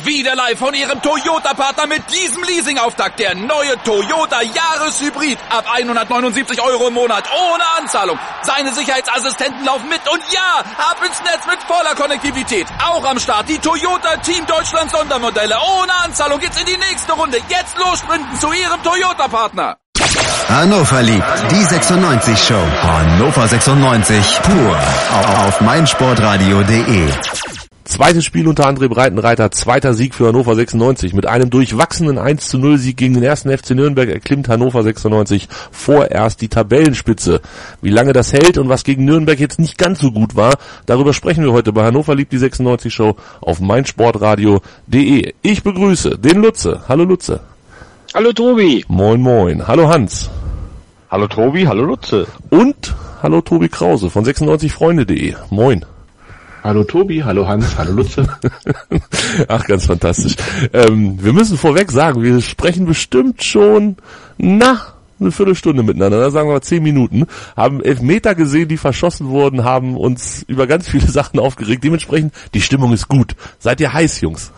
Wieder live von Ihrem Toyota-Partner mit diesem Leasing-Auftakt. Der neue Toyota Jahreshybrid. Ab 179 € im Monat. Ohne Anzahlung. Seine Sicherheitsassistenten laufen mit. Und ja, ab ins Netz mit voller Konnektivität. Auch am Start die Toyota Team Deutschland Sondermodelle. Ohne Anzahlung geht's in die nächste Runde. Jetzt los sprinten zu Ihrem Toyota-Partner. Hannover liebt die 96 Show. Hannover 96 pur auf meinsportradio.de. Zweites Spiel unter André Breitenreiter, zweiter Sieg für Hannover 96. Mit einem durchwachsenen 1:0 Sieg gegen den ersten FC Nürnberg erklimmt Hannover 96 vorerst die Tabellenspitze. Wie lange das hält und was gegen Nürnberg jetzt nicht ganz so gut war, darüber sprechen wir heute bei Hannover liebt die 96 Show auf meinsportradio.de. Ich begrüße den Lutze. Hallo Lutze. Hallo Tobi. Moin moin. Hallo Hans. Hallo Tobi, hallo Lutze. Und hallo Tobi Krause von 96freunde.de. Moin. Hallo Tobi, hallo Hans, hallo Lutze. Ach, ganz fantastisch. Wir müssen vorweg sagen, wir sprechen bestimmt schon, eine Viertelstunde miteinander, da sagen wir mal 10 Minuten, haben Elfmeter gesehen, die verschossen wurden, haben uns über ganz viele Sachen aufgeregt. Dementsprechend, die Stimmung ist gut. Seid ihr heiß, Jungs?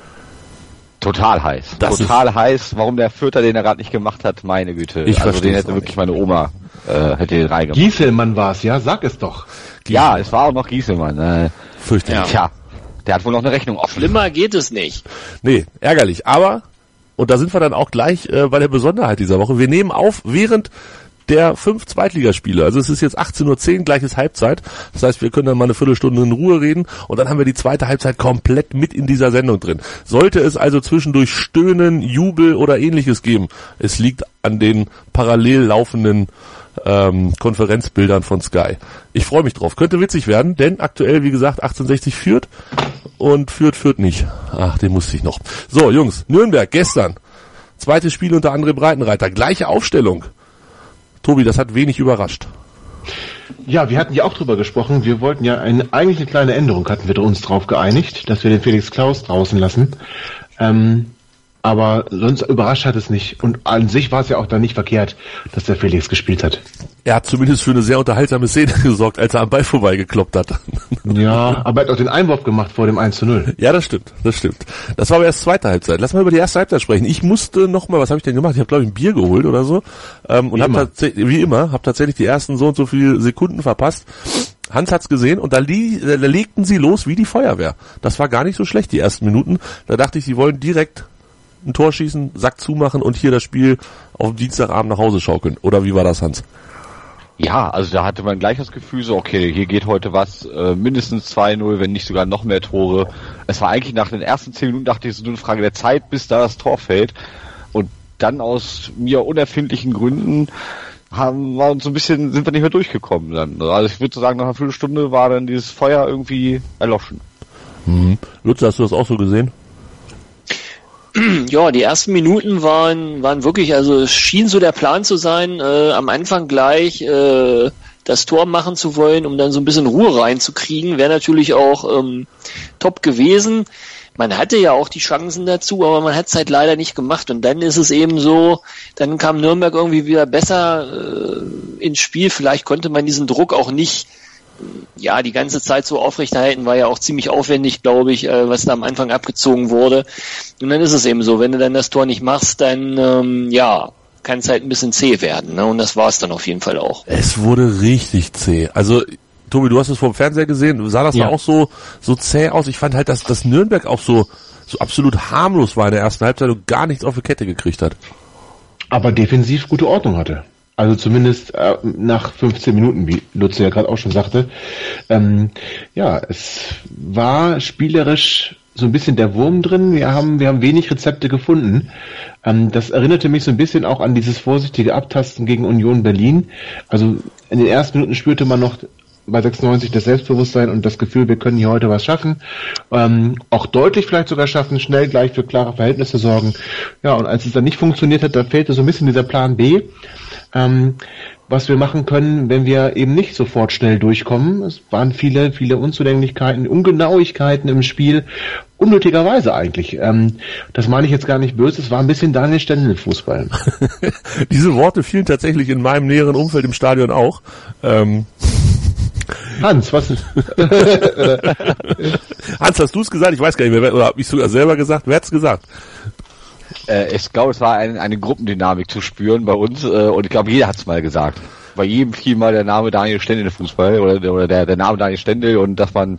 Total heiß. Total heiß. Warum der Fürther den er gerade nicht gemacht hat, meine Güte. Also den hätte wirklich meine Oma hätte den reingemacht. Gieselmann war's, ja? Sag es doch. Ja, es war auch noch Gieselmann. Fürchterlich. Tja, der hat wohl noch eine Rechnung offen. Schlimmer geht es nicht. Nee, ärgerlich. Aber, und da sind wir dann auch gleich bei der Besonderheit dieser Woche, wir nehmen auf während der 5 Zweitligaspiele. Also es ist jetzt 18:10 Uhr, gleiches Halbzeit. Das heißt, wir können dann mal eine Viertelstunde in Ruhe reden und dann haben wir die zweite Halbzeit komplett mit in dieser Sendung drin. Sollte es also zwischendurch Stöhnen, Jubel oder ähnliches geben, es liegt an den parallel laufenden Konferenzbildern von Sky. Ich freue mich drauf. Könnte witzig werden, denn aktuell, wie gesagt, 1860 führt und führt nicht. Ach, den musste ich noch. So, Jungs, Nürnberg gestern. Zweites Spiel unter André Breitenreiter. Gleiche Aufstellung. Tobi, das hat wenig überrascht. Ja, wir hatten ja auch drüber gesprochen. Wir wollten ja eigentlich eine kleine Änderung, hatten wir uns drauf geeinigt, dass wir den Felix Klaus draußen lassen. Aber sonst überrascht hat es nicht. Und an sich war es ja auch dann nicht verkehrt, dass der Felix gespielt hat. Er hat zumindest für eine sehr unterhaltsame Szene gesorgt, als er am Ball vorbeigekloppt hat. Ja, aber er hat auch den Einwurf gemacht vor dem 1:0. Ja, das stimmt. Das war aber erst zweite Halbzeit. Lass mal über die erste Halbzeit sprechen. Ich musste nochmal, was habe ich denn gemacht? Ich habe, glaube ich, ein Bier geholt oder so. Und habe tatsächlich die ersten so und so viele Sekunden verpasst. Hans hat's gesehen und da legten sie los wie die Feuerwehr. Das war gar nicht so schlecht, die ersten Minuten. Da dachte ich, sie wollen direkt ein Tor schießen, Sack zumachen und hier das Spiel auf dem Dienstagabend nach Hause schaukeln. Oder wie war das, Hans? Ja, also da hatte man gleich das Gefühl so, okay, hier geht heute was, mindestens 2:0, wenn nicht sogar noch mehr Tore. Es war eigentlich nach den ersten 10 Minuten, dachte ich, es ist nur eine Frage der Zeit, bis da das Tor fällt. Und dann aus mir unerfindlichen Gründen sind wir nicht mehr durchgekommen dann. Also ich würde sagen, nach einer Viertelstunde war dann dieses Feuer irgendwie erloschen. Lutz, hast du das auch so gesehen? Ja, die ersten Minuten waren wirklich, also es schien so der Plan zu sein, am Anfang gleich das Tor machen zu wollen, um dann so ein bisschen Ruhe reinzukriegen. Wäre natürlich auch top gewesen. Man hatte ja auch die Chancen dazu, aber man hat es halt leider nicht gemacht. Und dann ist es eben so, dann kam Nürnberg irgendwie wieder besser ins Spiel. Vielleicht konnte man diesen Druck auch nicht die ganze Zeit so aufrechterhalten, war ja auch ziemlich aufwendig, glaube ich, was da am Anfang abgezogen wurde. Und dann ist es eben so, wenn du dann das Tor nicht machst, dann kann es halt ein bisschen zäh werden, ne? Und das war es dann auf jeden Fall auch. Es wurde richtig zäh. Also Tobi, du hast es vom Fernseher gesehen, sah das da auch so zäh aus? Ich fand halt, dass Nürnberg auch so absolut harmlos war in der ersten Halbzeit und gar nichts auf die Kette gekriegt hat. Aber defensiv gute Ordnung hatte. Also zumindest nach 15 Minuten, wie Lutze ja gerade auch schon sagte. Es war spielerisch so ein bisschen der Wurm drin. Wir haben wenig Rezepte gefunden. Das erinnerte mich so ein bisschen auch an dieses vorsichtige Abtasten gegen Union Berlin. Also in den ersten Minuten spürte man noch bei 96 das Selbstbewusstsein und das Gefühl, wir können hier heute was schaffen. Auch deutlich vielleicht sogar schaffen, schnell gleich für klare Verhältnisse sorgen. Ja, und als es dann nicht funktioniert hat, da fehlte so ein bisschen dieser Plan B. Was wir machen können, wenn wir eben nicht sofort schnell durchkommen. Es waren viele Unzulänglichkeiten, Ungenauigkeiten im Spiel, unnötigerweise eigentlich. Das meine ich jetzt gar nicht böse, es war ein bisschen Daniel Stendel-Fußball. Diese Worte fielen tatsächlich in meinem näheren Umfeld im Stadion auch. Hans, was? Hans, hast du es gesagt? Ich weiß gar nicht mehr, oder habe ich sogar selber gesagt? Wer hat's gesagt? Ich glaube, es war eine Gruppendynamik zu spüren bei uns und ich glaube, jeder hat es mal gesagt. Bei jedem fiel mal der Name Daniel Stendel im Fußball oder der Name Daniel Stendel und dass man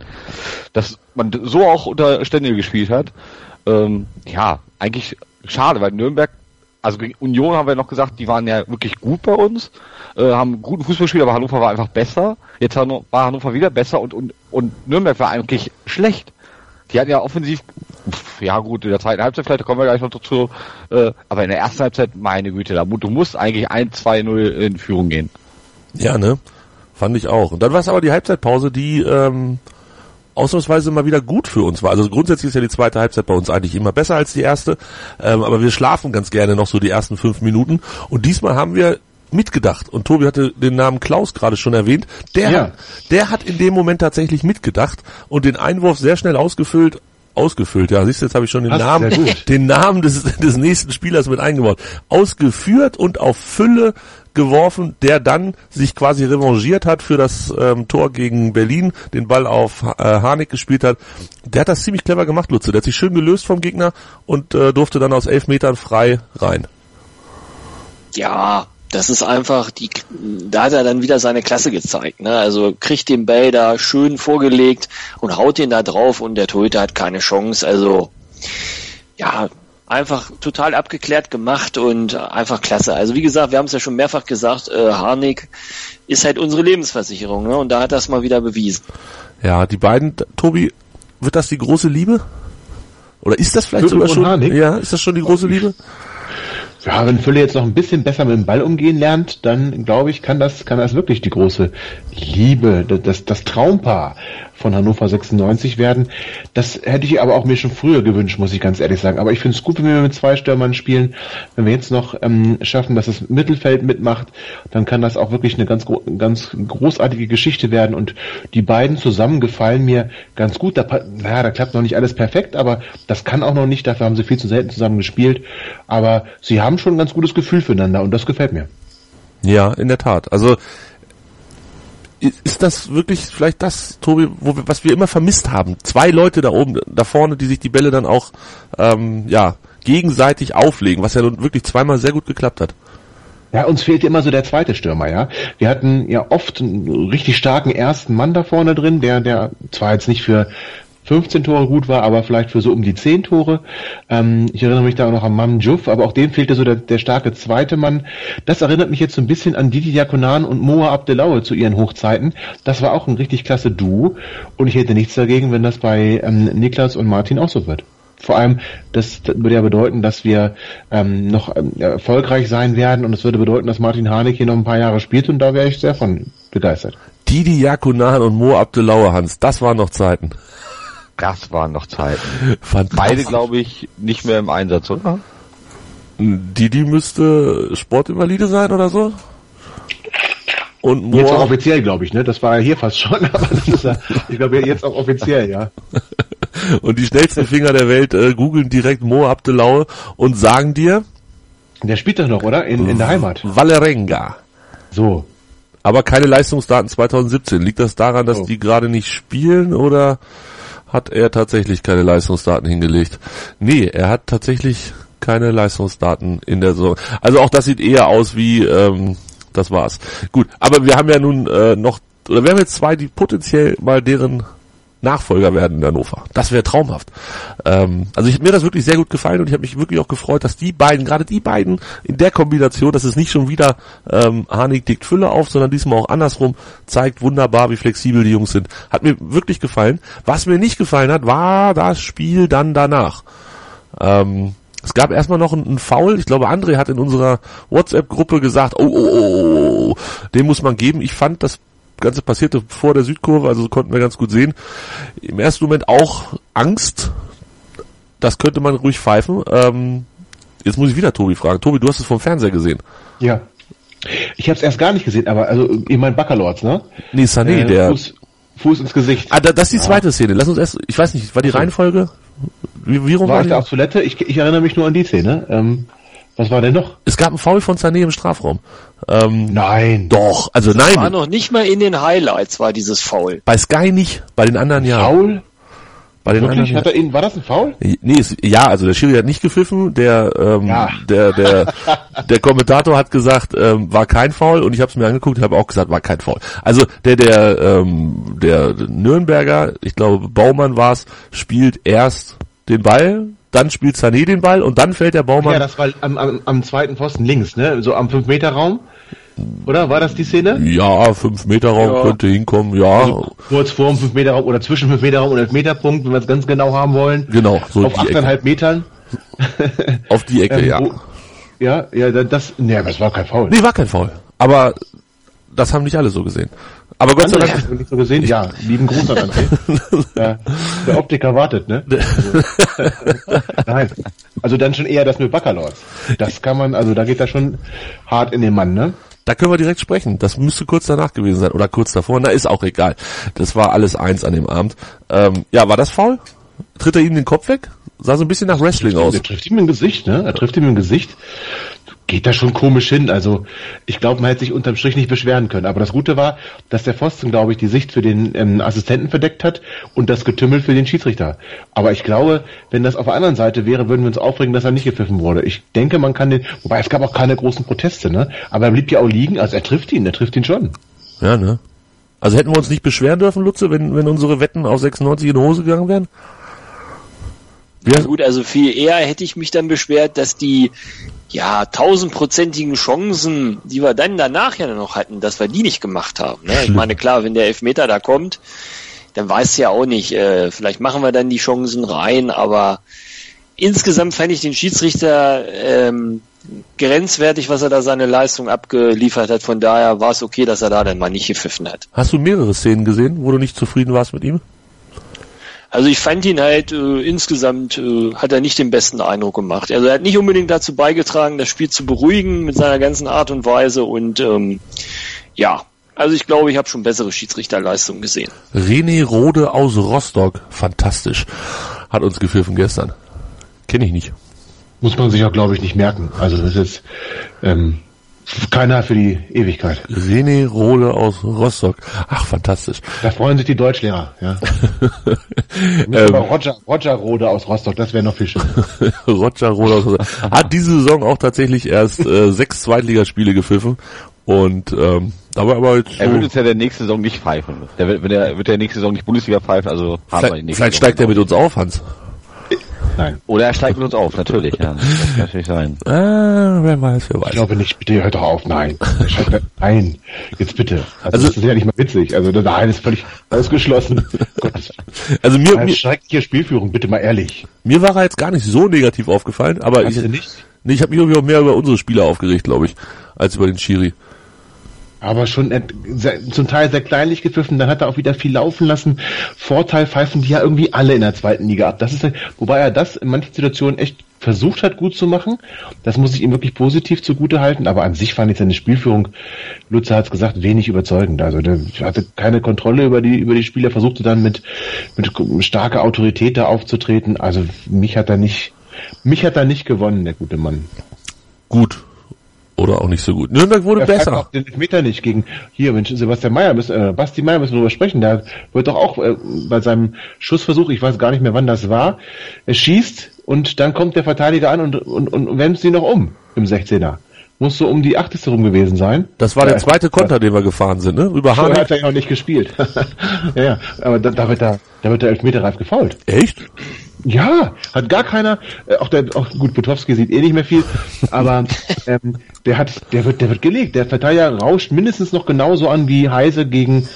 so auch unter Stendel gespielt hat. Ja, eigentlich schade, weil Nürnberg, also gegen Union haben wir noch gesagt, die waren ja wirklich gut bei uns, haben guten Fußball gespielt, aber Hannover war einfach besser. Jetzt war Hannover wieder besser und Nürnberg war eigentlich schlecht. Die hatten ja offensiv, ja gut, in der zweiten Halbzeit vielleicht, da kommen wir gleich noch dazu, aber in der ersten Halbzeit, meine Güte, du musst eigentlich 1-2-0 in Führung gehen. Ja, ne? Fand ich auch. Und dann war es aber die Halbzeitpause, die ausnahmsweise mal wieder gut für uns war. Also grundsätzlich ist ja die zweite Halbzeit bei uns eigentlich immer besser als die erste, aber wir schlafen ganz gerne noch so die ersten 5 Minuten und diesmal haben wir mitgedacht. Und Tobi hatte den Namen Klaus gerade schon erwähnt. Der hat in dem Moment tatsächlich mitgedacht und den Einwurf sehr schnell ausgefüllt. Ja, siehst du, jetzt habe ich schon den Namen des nächsten Spielers mit eingebaut. Ausgeführt und auf Fülle geworfen, der dann sich quasi revanchiert hat für das Tor gegen Berlin, den Ball auf Harnik gespielt hat. Der hat das ziemlich clever gemacht, Lutze. Der hat sich schön gelöst vom Gegner und durfte dann aus 11 Metern frei rein. Ja, das ist einfach, da hat er dann wieder seine Klasse gezeigt, ne? Also kriegt den Ball da schön vorgelegt und haut den da drauf und der Torhüter hat keine Chance. Also, ja, einfach total abgeklärt gemacht und einfach klasse. Also wie gesagt, wir haben es ja schon mehrfach gesagt, Harnik ist halt unsere Lebensversicherung, ne? Und da hat das mal wieder bewiesen. Ja, die beiden, Tobi, wird das die große Liebe? Oder ist das vielleicht Fülle sogar schon? Harnik? Ja, ist das schon die große Liebe? Ja, wenn Fülle jetzt noch ein bisschen besser mit dem Ball umgehen lernt, dann glaube ich, kann das wirklich die große Liebe, das Traumpaar von Hannover 96 werden. Das hätte ich aber auch mir schon früher gewünscht, muss ich ganz ehrlich sagen. Aber ich finde es gut, wenn wir mit 2 Stürmern spielen. Wenn wir jetzt noch schaffen, dass das Mittelfeld mitmacht, dann kann das auch wirklich eine ganz großartige Geschichte werden. Und die beiden zusammen gefallen mir ganz gut. Da klappt noch nicht alles perfekt, aber das kann auch noch nicht. Dafür haben sie viel zu selten zusammen gespielt. Aber sie haben schon ein ganz gutes Gefühl füreinander und das gefällt mir. Ja, in der Tat. Also ist das wirklich vielleicht das, Tobi, was wir immer vermisst haben? 2 Leute da oben, da vorne, die sich die Bälle dann auch gegenseitig auflegen, was ja nun wirklich zweimal sehr gut geklappt hat. Ja, uns fehlt immer so der zweite Stürmer, ja. Wir hatten ja oft einen richtig starken ersten Mann da vorne drin, der zwar jetzt nicht für 15 Tore gut war, aber vielleicht für so um die 10 Tore. Ich erinnere mich da auch noch an Mam Diouf, aber auch dem fehlte so der starke zweite Mann. Das erinnert mich jetzt so ein bisschen an Didi Diakonan und Moa Abdelaue zu ihren Hochzeiten. Das war auch ein richtig klasse Duo und ich hätte nichts dagegen, wenn das bei Niklas und Martin auch so wird. Vor allem, das würde ja bedeuten, dass wir noch erfolgreich sein werden und es würde bedeuten, dass Martin Harnik hier noch ein paar Jahre spielt und da wäre ich sehr von begeistert. Didi Diakonan und Moa Abdelaue, Hans, das waren noch Zeiten. Das waren noch Zeiten. Beide, glaube ich, nicht mehr im Einsatz, oder? Didi müsste Sportinvalide sein oder so. Und Moa, jetzt auch offiziell, glaube ich, ne? Das war ja hier fast schon, aber das ist ja, ich glaube jetzt auch offiziell, ja. Und die schnellsten Finger der Welt googeln direkt Moa Abdelaue und sagen dir... Der spielt doch noch, oder? In der Heimat. Vålerenga. So. Aber keine Leistungsdaten 2017. Liegt das daran, dass die gerade nicht spielen oder... hat er tatsächlich keine Leistungsdaten hingelegt? Nee, er hat tatsächlich keine Leistungsdaten in der Saison. Also auch das sieht eher aus wie, das war's. Gut, aber wir haben ja nun wir haben jetzt 2, die potenziell mal deren Nachfolger werden in Hannover. Das wäre traumhaft. Also mir hat das wirklich sehr gut gefallen und ich habe mich wirklich auch gefreut, dass gerade die beiden in der Kombination, dass es nicht schon wieder Harnik deckt Fülle auf, sondern diesmal auch andersrum, zeigt wunderbar, wie flexibel die Jungs sind. Hat mir wirklich gefallen. Was mir nicht gefallen hat, war das Spiel dann danach. Es gab erstmal noch einen Foul. Ich glaube, André hat in unserer WhatsApp-Gruppe gesagt, oh, den muss man geben. Ich fand, das Ganze passierte vor der Südkurve, also konnten wir ganz gut sehen. Im ersten Moment auch Angst. Das könnte man ruhig pfeifen. Jetzt muss ich wieder Tobi fragen. Tobi, du hast es vom Fernseher gesehen. Ja. Ich habe es erst gar nicht gesehen, aber also ich meine Baccalords, ne? Nee, Sané, der... Fuß ins Gesicht. Ah, das ist die zweite Szene. Lass uns erst... Ich weiß nicht, war die Reihenfolge? Wie rum war ich da auf Toilette? Ich erinnere mich nur an die Szene. Was war denn noch? Es gab einen Foul von Sané im Strafraum. Nein. Doch, also nein. War noch nicht mal in den Highlights, war dieses Foul. Bei Sky nicht, bei den anderen ja. Foul? Bei den Wirklich? anderen, War das ein Foul? Nee, also der Schiri hat nicht gepfiffen, der Kommentator hat gesagt, war kein Foul, und ich habe es mir angeguckt, habe auch gesagt, war kein Foul. Also der Nürnberger, ich glaube Baumann war's, spielt erst den Ball, dann spielt Sané den Ball und dann fällt der Baumann. Ja, das war am zweiten Pfosten links, ne? So am 5-Meter-Raum. Oder war das die Szene? Ja, 5-Meter-Raum könnte hinkommen, ja. Also kurz vor dem 5-Meter-Raum oder zwischen 5-Meter-Raum und 11-Meter-Punkt, wenn wir es ganz genau haben wollen. Genau, so auf 8,5 Metern. Auf die Ecke, ja. Das war kein Foul. Nee, war kein Foul. Aber das haben nicht alle so gesehen. Aber Gott sei Dank. Hast du nicht so gesehen? Ja, lieben Gruß an André. Der Optiker wartet, ne? Also, nein. Also dann schon eher das mit Baccalords. Das kann man, also da geht er schon hart in den Mann, ne? Da können wir direkt sprechen. Das müsste kurz danach gewesen sein oder kurz davor. Na, ist auch egal. Das war alles eins an dem Abend. War das faul? Tritt er ihm den Kopf weg? Sah so ein bisschen nach Wrestling aus. Er trifft ihm im Gesicht, ne? Er trifft ihm im Gesicht. Geht da schon komisch hin. Also ich glaube, man hätte sich unterm Strich nicht beschweren können. Aber das Gute war, dass der Pfosten, glaube ich, die Sicht für den Assistenten verdeckt hat und das Getümmel für den Schiedsrichter. Aber ich glaube, wenn das auf der anderen Seite wäre, würden wir uns aufregen, dass er nicht gepfiffen wurde. Ich denke, man kann wobei es gab auch keine großen Proteste, ne? Aber er blieb ja auch liegen, also er trifft ihn schon. Ja, ne? Also hätten wir uns nicht beschweren dürfen, Lutze, wenn unsere Wetten auf 96 in die Hose gegangen wären? Ja gut, also viel eher hätte ich mich dann beschwert, dass die 1000-prozentigen Chancen, die wir dann danach ja noch hatten, dass wir die nicht gemacht haben. Ne? Ich meine, klar, wenn der Elfmeter da kommt, dann weißt du ja auch nicht, vielleicht machen wir dann die Chancen rein, aber insgesamt fand ich den Schiedsrichter grenzwertig, was er da seine Leistung abgeliefert hat. Von daher war es okay, dass er da dann mal nicht gepfiffen hat. Hast du mehrere Szenen gesehen, wo du nicht zufrieden warst mit ihm? Also ich fand ihn halt insgesamt hat er nicht den besten Eindruck gemacht. Also er hat nicht unbedingt dazu beigetragen, das Spiel zu beruhigen mit seiner ganzen Art und Weise und also ich glaube, ich habe schon bessere Schiedsrichterleistungen gesehen. René Rode aus Rostock, fantastisch, hat uns gepfiffen gestern. Kenne ich nicht. Muss man sich auch, glaube ich, nicht merken. Also das ist keiner für die Ewigkeit. René Rode aus Rostock. Ach, fantastisch. Da freuen sich die Deutschlehrer, ja. Aber Roger Rode aus Rostock, das wäre noch viel schöner. Roger Rode aus Rostock. Hat diese Saison auch tatsächlich erst 6 Zweitligaspiele gepfiffen. Und aber jetzt so, er wird uns ja der nächste Saison nicht pfeifen. Wird der nächste Saison nicht Bundesliga pfeifen, also haben wir die nächste vielleicht steigt er mit uns auf, Hans. Nein. Oder er steigt mit uns auf, natürlich, ja. Das kann natürlich sein. Wer weiß. Ich glaube nicht, bitte hört doch auf, nein. Nein, jetzt bitte. Also das ist ja nicht mal witzig. Also nein, ist völlig ausgeschlossen. Also mir schreckliche Spielführung, bitte mal ehrlich. Mir war er jetzt gar nicht so negativ aufgefallen, aber ich habe mich irgendwie auch mehr über unsere Spieler aufgeregt, glaube ich, als über den Schiri. Aber schon zum Teil sehr kleinlich gepfiffen, dann hat er auch wieder viel laufen lassen. Vorteil pfeifen die ja irgendwie alle in der zweiten Liga ab. Das ist, wobei er das in manchen Situationen echt versucht hat, gut zu machen. Das muss ich ihm wirklich positiv zugute halten. Aber an sich fand ich seine Spielführung, Lutze hat es gesagt, wenig überzeugend. Also der hatte keine Kontrolle über die Spieler, versuchte dann mit starker Autorität da aufzutreten. Also mich hat er nicht gewonnen, der gute Mann. Gut. Oder auch nicht so gut. Nürnberg wurde besser. Auch den Elfmeter nicht gegen, hier, Mensch, Basti Meier müssen wir drüber sprechen. Der wird doch auch bei seinem Schussversuch, ich weiß gar nicht mehr, wann das war, er schießt und dann kommt der Verteidiger an und wendet sie noch um im 16er. Muss so um die 8. rum gewesen sein. Das war der zweite Konter, den wir gefahren sind, ne? Über Hahn. Hat er ja noch nicht gespielt. ja, aber da wird der Elfmeter reif gefoult. Echt? Ja, hat gar keiner, auch gut, Butowski sieht eh nicht mehr viel, aber der wird gelegt. Der Verteidiger rauscht mindestens noch genauso an wie Heise gegen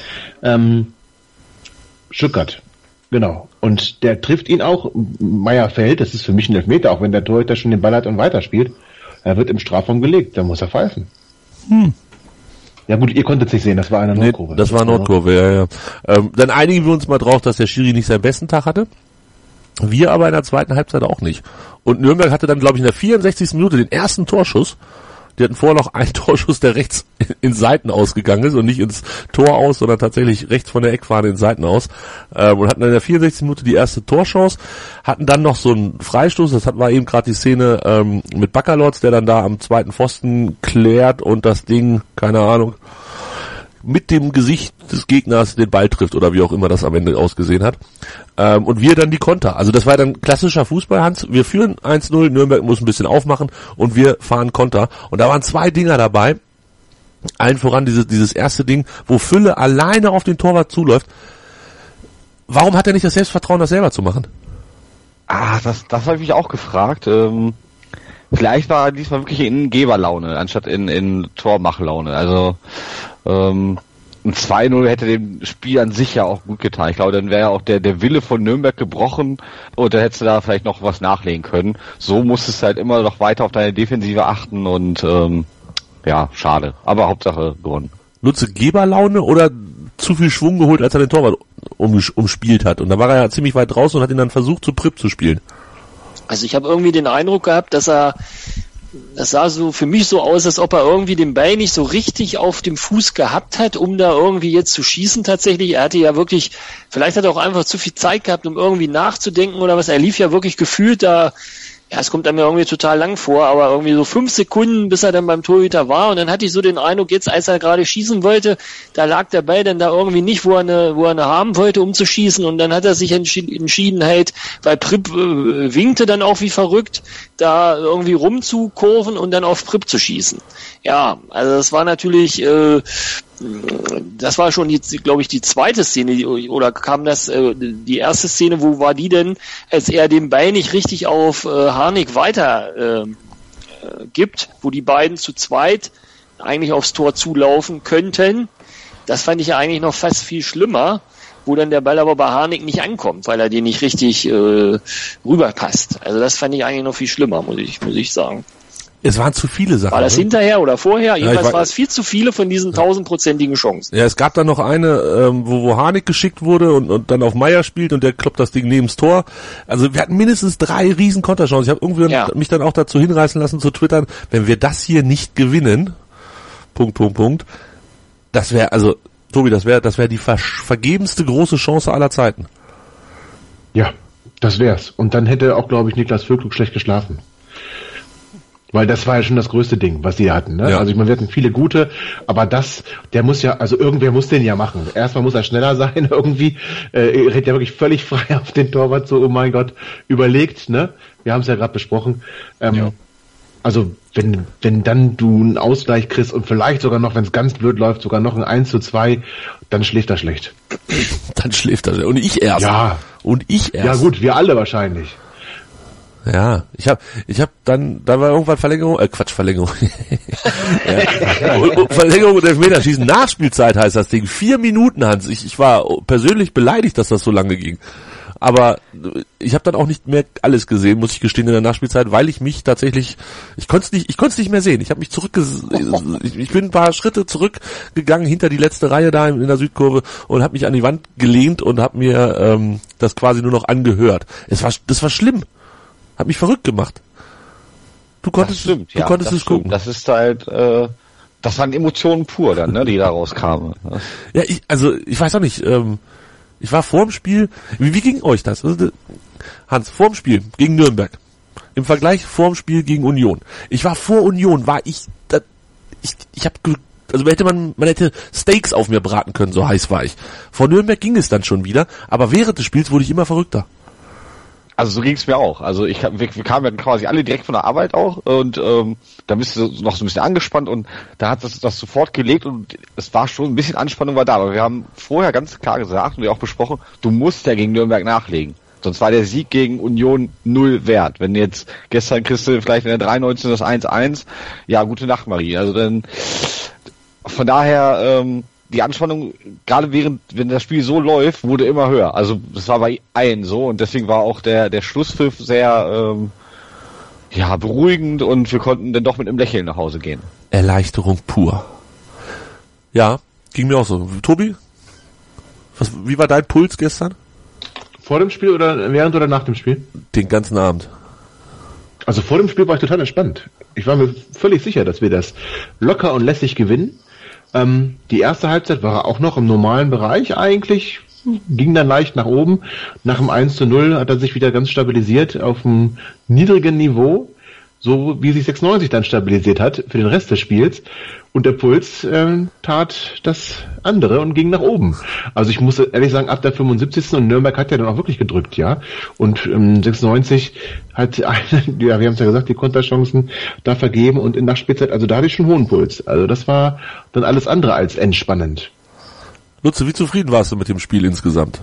Stuttgart. Genau. Und der trifft ihn auch. Meier fällt, das ist für mich ein Elfmeter, auch wenn der Torhüter schon den Ball hat und weiterspielt. Er wird im Strafraum gelegt, da muss er pfeifen. Ja gut, ihr konntet es nicht sehen, das war eine Nordkurve. Nee, das war Nordkurve, ja. Dann einigen wir uns mal drauf, dass der Schiri nicht seinen besten Tag hatte. Wir aber in der zweiten Halbzeit auch nicht. Und Nürnberg hatte dann, glaube ich, in der 64. Minute den ersten Torschuss. Die hatten vorher noch einen Torschuss, der rechts in Seiten ausgegangen ist und nicht ins Tor aus, sondern tatsächlich rechts von der Eckfahne in Seiten aus. Und hatten in der 64. Minute die erste Torchance, hatten dann noch so einen Freistoß, das war eben gerade die Szene mit Baccalords, der dann da am zweiten Pfosten klärt und das Ding, keine Ahnung, mit dem Gesicht des Gegners den Ball trifft oder wie auch immer das am Ende ausgesehen hat. Und wir dann die Konter. Also das war dann klassischer Fußball, Hans. Wir führen 1-0, Nürnberg muss ein bisschen aufmachen und wir fahren Konter. Und da waren 2 Dinger dabei. Allen voran dieses erste Ding, wo Fülle alleine auf den Torwart zuläuft. Warum hat er nicht das Selbstvertrauen, das selber zu machen? Das habe ich mich auch gefragt. Vielleicht war er diesmal wirklich in Geberlaune, anstatt in Tormachlaune. Also ein 2-0 hätte dem Spiel an sich ja auch gut getan. Ich glaube, dann wäre ja auch der Wille von Nürnberg gebrochen und dann hättest du da vielleicht noch was nachlegen können. So musstest du halt immer noch weiter auf deine Defensive achten und ja, schade. Aber Hauptsache gewonnen. Nutze Geberlaune oder zu viel Schwung geholt, als er den Torwart umspielt hat. Und da war er ja ziemlich weit draußen und hat ihn dann versucht, zu Pripp zu spielen. Also ich habe irgendwie den Eindruck gehabt, das sah so für mich so aus, als ob er irgendwie den Ball nicht so richtig auf dem Fuß gehabt hat, um da irgendwie jetzt zu schießen tatsächlich. Er hatte ja wirklich, vielleicht hat er auch einfach zu viel Zeit gehabt, um irgendwie nachzudenken oder was. Er lief ja wirklich gefühlt da, ja, es kommt einem ja irgendwie total lang vor, aber irgendwie so 5 Sekunden, bis er dann beim Torhüter war. Und dann hatte ich so den Eindruck, jetzt, als er gerade schießen wollte, da lag der Ball dann da irgendwie nicht, wo er eine haben wollte, um zu schießen. Und dann hat er sich entschieden halt, weil Pripp winkte dann auch wie verrückt, da irgendwie rumzukurven und dann auf Pripp zu schießen. Ja, also das war natürlich, das war schon, glaube ich, die zweite Szene, oder kam das, die erste Szene, wo war die denn, als er den Ball nicht richtig auf Harnik weiter gibt, wo die beiden zu zweit eigentlich aufs Tor zulaufen könnten. Das fand ich ja eigentlich noch fast viel schlimmer, wo dann der Ball aber bei Harnik nicht ankommt, weil er den nicht richtig rüberpasst. Also das fand ich eigentlich noch viel schlimmer, muss ich sagen. Es waren zu viele Sachen. War das hinterher oder vorher? Ja, jedenfalls war es viel zu viele von diesen 1000-prozentigen Chancen. Ja, es gab dann noch eine, wo Harnik geschickt wurde und dann auf Meier spielt und der kloppt das Ding neben's Tor. Also wir hatten mindestens 3 riesen Konterchancen. Ich habe irgendwie mich dann auch dazu hinreißen lassen zu twittern, wenn wir das hier nicht gewinnen, ... Das wäre, also Tobi, das wäre die vergebenste große Chance aller Zeiten. Ja, das wär's. Und dann hätte auch, glaube ich, Niklas Füllkrug schlecht geschlafen. Weil das war ja schon das größte Ding, was sie hatten. Ne? Ja. Also ich meine, wir hatten viele gute, aber der muss ja, also irgendwer muss den ja machen. Erstmal muss er schneller sein irgendwie. Redet ja wirklich völlig frei auf den Torwart, so, oh mein Gott, überlegt. Ne? Wir haben es ja gerade besprochen. Also wenn dann du einen Ausgleich kriegst und vielleicht sogar noch, wenn es ganz blöd läuft, sogar noch ein 1:2, dann schläft er schlecht. Dann schläft er schlecht. Und ich erst. Ja. Und ich erst. Ja gut, wir alle wahrscheinlich. Ja, ich hab dann, da war irgendwann Verlängerung. Verlängerung und Elfmeterschießen. Nachspielzeit heißt das Ding. 4 Minuten, Hans. Ich war persönlich beleidigt, dass das so lange ging. Aber ich habe dann auch nicht mehr alles gesehen, muss ich gestehen, in der Nachspielzeit, weil ich mich tatsächlich, ich konnte es nicht mehr sehen. Ich habe mich ich bin ein paar Schritte zurückgegangen hinter die letzte Reihe da in der Südkurve und habe mich an die Wand gelehnt und habe mir das quasi nur noch angehört. Das war schlimm. Hat mich verrückt gemacht. Du konntest es gucken. Das ist halt, das waren Emotionen pur dann, ne, die da rauskamen. Ja, ich weiß auch nicht, ich war vorm Spiel, wie ging euch das? Hans, vorm Spiel gegen Nürnberg. Im Vergleich vorm Spiel gegen Union. Ich war vor Union, ich habe, also man hätte Steaks auf mir braten können, so heiß war ich. Vor Nürnberg ging es dann schon wieder, aber während des Spiels wurde ich immer verrückter. Also so ging es mir auch. Also wir kamen ja quasi alle direkt von der Arbeit auch und da bist du noch so ein bisschen angespannt und da hat das sofort gelegt und es war schon ein bisschen Anspannung war da. Aber wir haben vorher ganz klar gesagt und wir auch besprochen, du musst ja gegen Nürnberg nachlegen. Sonst war der Sieg gegen Union 0 wert. Wenn jetzt gestern kriegst du vielleicht in der 93 das 1-1, ja, gute Nacht, Marie. Also dann von daher die Anspannung, gerade wenn das Spiel so läuft, wurde immer höher. Also das war bei allen so und deswegen war auch der Schlusspfiff sehr beruhigend und wir konnten dann doch mit einem Lächeln nach Hause gehen. Erleichterung pur. Ja, ging mir auch so. Tobi, wie war dein Puls gestern? Vor dem Spiel oder während oder nach dem Spiel? Den ganzen Abend. Also vor dem Spiel war ich total entspannt. Ich war mir völlig sicher, dass wir das locker und lässig gewinnen. Die erste Halbzeit war auch noch im normalen Bereich eigentlich, ging dann leicht nach oben. Nach dem 1:0 hat er sich wieder ganz stabilisiert auf einem niedrigen Niveau, so wie sich 96 dann stabilisiert hat für den Rest des Spiels. Und der Puls tat das andere und ging nach oben. Also ich muss ehrlich sagen, ab der 75. und Nürnberg hat ja dann auch wirklich gedrückt, ja. Und 96 hat, wir haben es ja gesagt, die Konterchancen da vergeben und in Nachspielzeit, also da hatte ich schon hohen Puls. Also das war dann alles andere als entspannend. Lutze, wie zufrieden warst du mit dem Spiel insgesamt?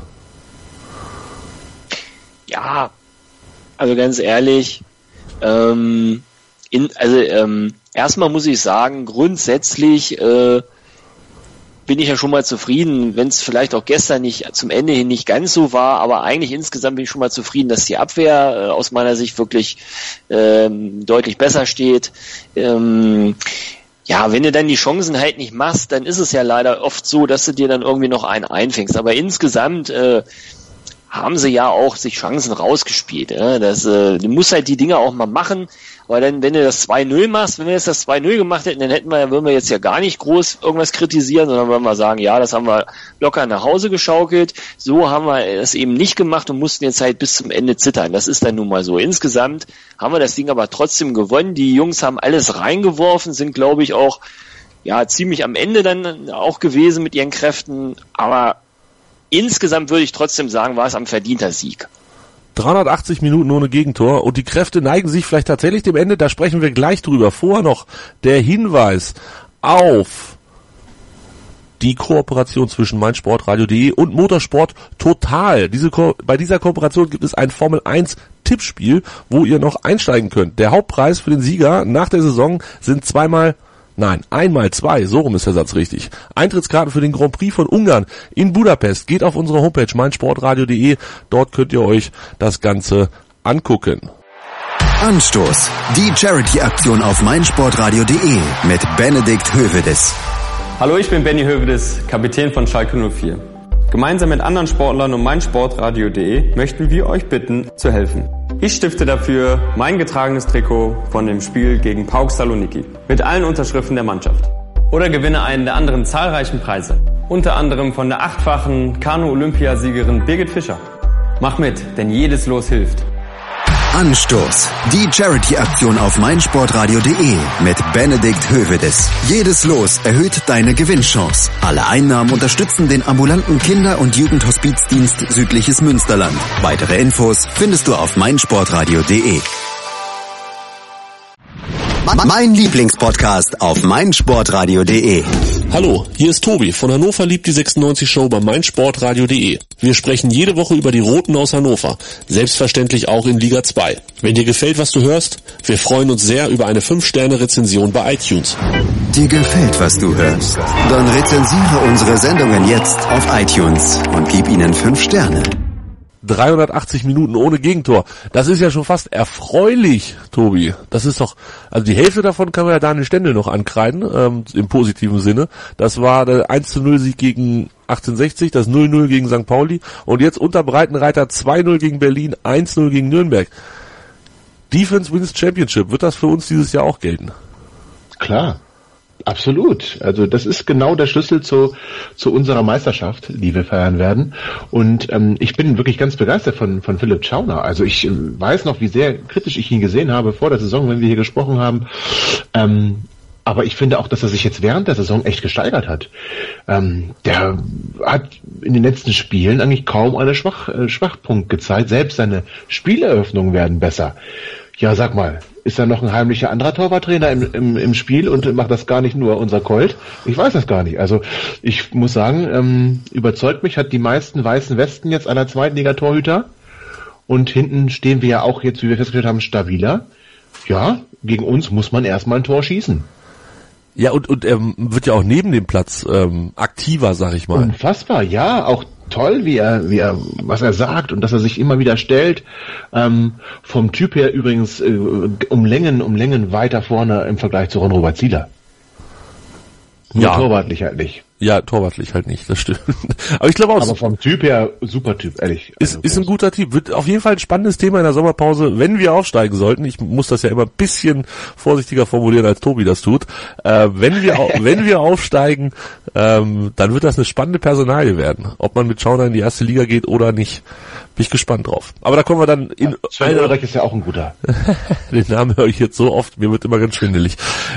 Ja, also ganz ehrlich, erstmal muss ich sagen, grundsätzlich bin ich ja schon mal zufrieden, wenn es vielleicht auch gestern nicht zum Ende hin nicht ganz so war, aber eigentlich insgesamt bin ich schon mal zufrieden, dass die Abwehr aus meiner Sicht wirklich deutlich besser steht. Ja, wenn du dann die Chancen halt nicht machst, dann ist es ja leider oft so, dass du dir dann irgendwie noch einen einfängst. Aber insgesamt haben sie ja auch sich Chancen rausgespielt. Ja? Du musst halt die Dinge auch mal machen. Aber dann, wenn du das 2:0 machst, wenn wir jetzt das 2:0 gemacht hätten, dann würden wir jetzt ja gar nicht groß irgendwas kritisieren, sondern würden wir sagen, ja, das haben wir locker nach Hause geschaukelt. So haben wir es eben nicht gemacht und mussten jetzt halt bis zum Ende zittern. Das ist dann nun mal so. Insgesamt haben wir das Ding aber trotzdem gewonnen. Die Jungs haben alles reingeworfen, sind, glaube ich, auch ja ziemlich am Ende dann auch gewesen mit ihren Kräften. Aber insgesamt würde ich trotzdem sagen, war es ein verdienter Sieg. 380 Minuten ohne Gegentor und die Kräfte neigen sich vielleicht tatsächlich dem Ende, da sprechen wir gleich drüber. Vorher noch der Hinweis auf die Kooperation zwischen meinsportradio.de und Motorsport Total. Bei dieser Kooperation gibt es ein Formel 1 Tippspiel, wo ihr noch einsteigen könnt. Der Hauptpreis für den Sieger nach der Saison sind einmal zwei, so rum ist der Satz richtig. Eintrittskarten für den Grand Prix von Ungarn in Budapest. Geht auf unsere Homepage meinsportradio.de, dort könnt ihr euch das Ganze angucken. Anstoß, die Charity-Aktion auf meinsportradio.de mit Benedikt Hövedes. Hallo, ich bin Benny Hövedes, Kapitän von Schalke 04. Gemeinsam mit anderen Sportlern und meinsportradio.de möchten wir euch bitten, zu helfen. Ich stifte dafür mein getragenes Trikot von dem Spiel gegen PAOK Saloniki mit allen Unterschriften der Mannschaft. Oder gewinne einen der anderen zahlreichen Preise, unter anderem von der 8-fachen Kanu-Olympiasiegerin Birgit Fischer. Mach mit, denn jedes Los hilft. Anstoß, die Charity-Aktion auf meinsportradio.de mit Benedikt Hövedes. Jedes Los erhöht deine Gewinnchance. Alle Einnahmen unterstützen den ambulanten Kinder- und Jugendhospizdienst Südliches Münsterland. Weitere Infos findest du auf meinsportradio.de. Mein Lieblingspodcast auf meinsportradio.de. Hallo, hier ist Tobi von Hannover liebt die 96 Show bei meinsportradio.de. Wir sprechen jede Woche über die Roten aus Hannover, selbstverständlich auch in Liga 2. Wenn dir gefällt, was du hörst, wir freuen uns sehr über eine 5-Sterne-Rezension bei iTunes. Dir gefällt, was du hörst? Dann rezensiere unsere Sendungen jetzt auf iTunes und gib ihnen 5 Sterne. 380 Minuten ohne Gegentor. Das ist ja schon fast erfreulich, Tobi. Das ist doch, also die Hälfte davon kann man ja Daniel Stendel noch ankreiden, im positiven Sinne. Das war der 1:0 Sieg gegen 1860, das 0:0 gegen St. Pauli und jetzt unter Breitenreiter 2:0 gegen Berlin, 1:0 gegen Nürnberg. Defense wins Championship. Wird das für uns dieses Jahr auch gelten? Klar. Absolut. Also das ist genau der Schlüssel zu unserer Meisterschaft, die wir feiern werden. Und ich bin wirklich ganz begeistert von Philipp Schauner. Also ich weiß noch, wie sehr kritisch ich ihn gesehen habe vor der Saison, wenn wir hier gesprochen haben. Aber ich finde auch, dass er sich jetzt während der Saison echt gesteigert hat. Der hat in den letzten Spielen eigentlich kaum einen Schwachpunkt gezeigt. Selbst seine Spieleröffnungen werden besser. Ja, sag mal, ist da noch ein heimlicher anderer Torwarttrainer im Spiel und macht das gar nicht nur unser Colt? Ich weiß das gar nicht. Also ich muss sagen, überzeugt mich, hat die meisten weißen Westen jetzt aller Zweitliga-Torhüter. Und hinten stehen wir ja auch jetzt, wie wir festgestellt haben, stabiler. Ja, gegen uns muss man erstmal ein Tor schießen. Ja, und er wird ja auch neben dem Platz aktiver, sag ich mal. Unfassbar, ja, auch toll, wie er, was er sagt und dass er sich immer wieder stellt. Vom Typ her übrigens um Längen weiter vorne im Vergleich zu Ron-Robert Zieler. Nur torwartlich halt nicht. Ja, torwartlich halt nicht, das stimmt. Aber ich glaube auch... Aber vom Typ her, super Typ, ehrlich. Also ist ein guter Typ. Wird auf jeden Fall ein spannendes Thema in der Sommerpause, wenn wir aufsteigen sollten. Ich muss das ja immer ein bisschen vorsichtiger formulieren, als Tobi das tut. Wenn wir aufsteigen, dann wird das eine spannende Personalie werden. Ob man mit Schauner in die erste Liga geht oder nicht. Bin ich gespannt drauf. Aber da kommen wir dann in... Sven Ulreich ist ja auch ein guter. Den Namen höre ich jetzt so oft, mir wird immer ganz schwindelig.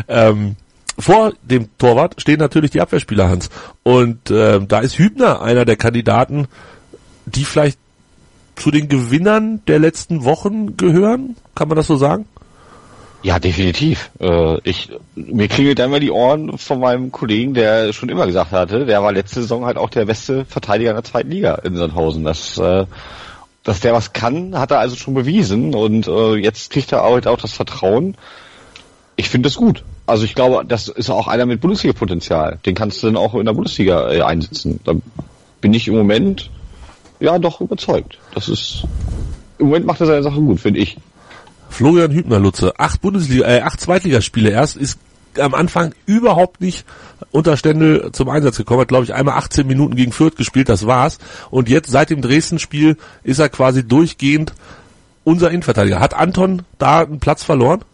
Vor dem Torwart stehen natürlich die Abwehrspieler, Hans. Und da ist Hübner einer der Kandidaten, die vielleicht zu den Gewinnern der letzten Wochen gehören. Kann man das so sagen? Ja, definitiv. Mir klingelt einmal die Ohren von meinem Kollegen, der schon immer gesagt hatte, der war letzte Saison halt auch der beste Verteidiger in der zweiten Liga in Sandhausen. Dass der was kann, hat er also schon bewiesen. Und jetzt kriegt er auch das Vertrauen. Ich finde das gut. Also ich glaube, das ist auch einer mit Bundesliga-Potenzial. Den kannst du dann auch in der Bundesliga einsetzen. Da bin ich im Moment ja doch überzeugt. Im Moment macht er seine Sache gut, finde ich. Florian Hübner, Lutze, 8 Zweitligaspiele erst, ist am Anfang überhaupt nicht unter Stendel zum Einsatz gekommen, hat glaube ich einmal 18 Minuten gegen Fürth gespielt, das war's. Und jetzt seit dem Dresden-Spiel ist er quasi durchgehend unser Innenverteidiger. Hat Anton da einen Platz verloren?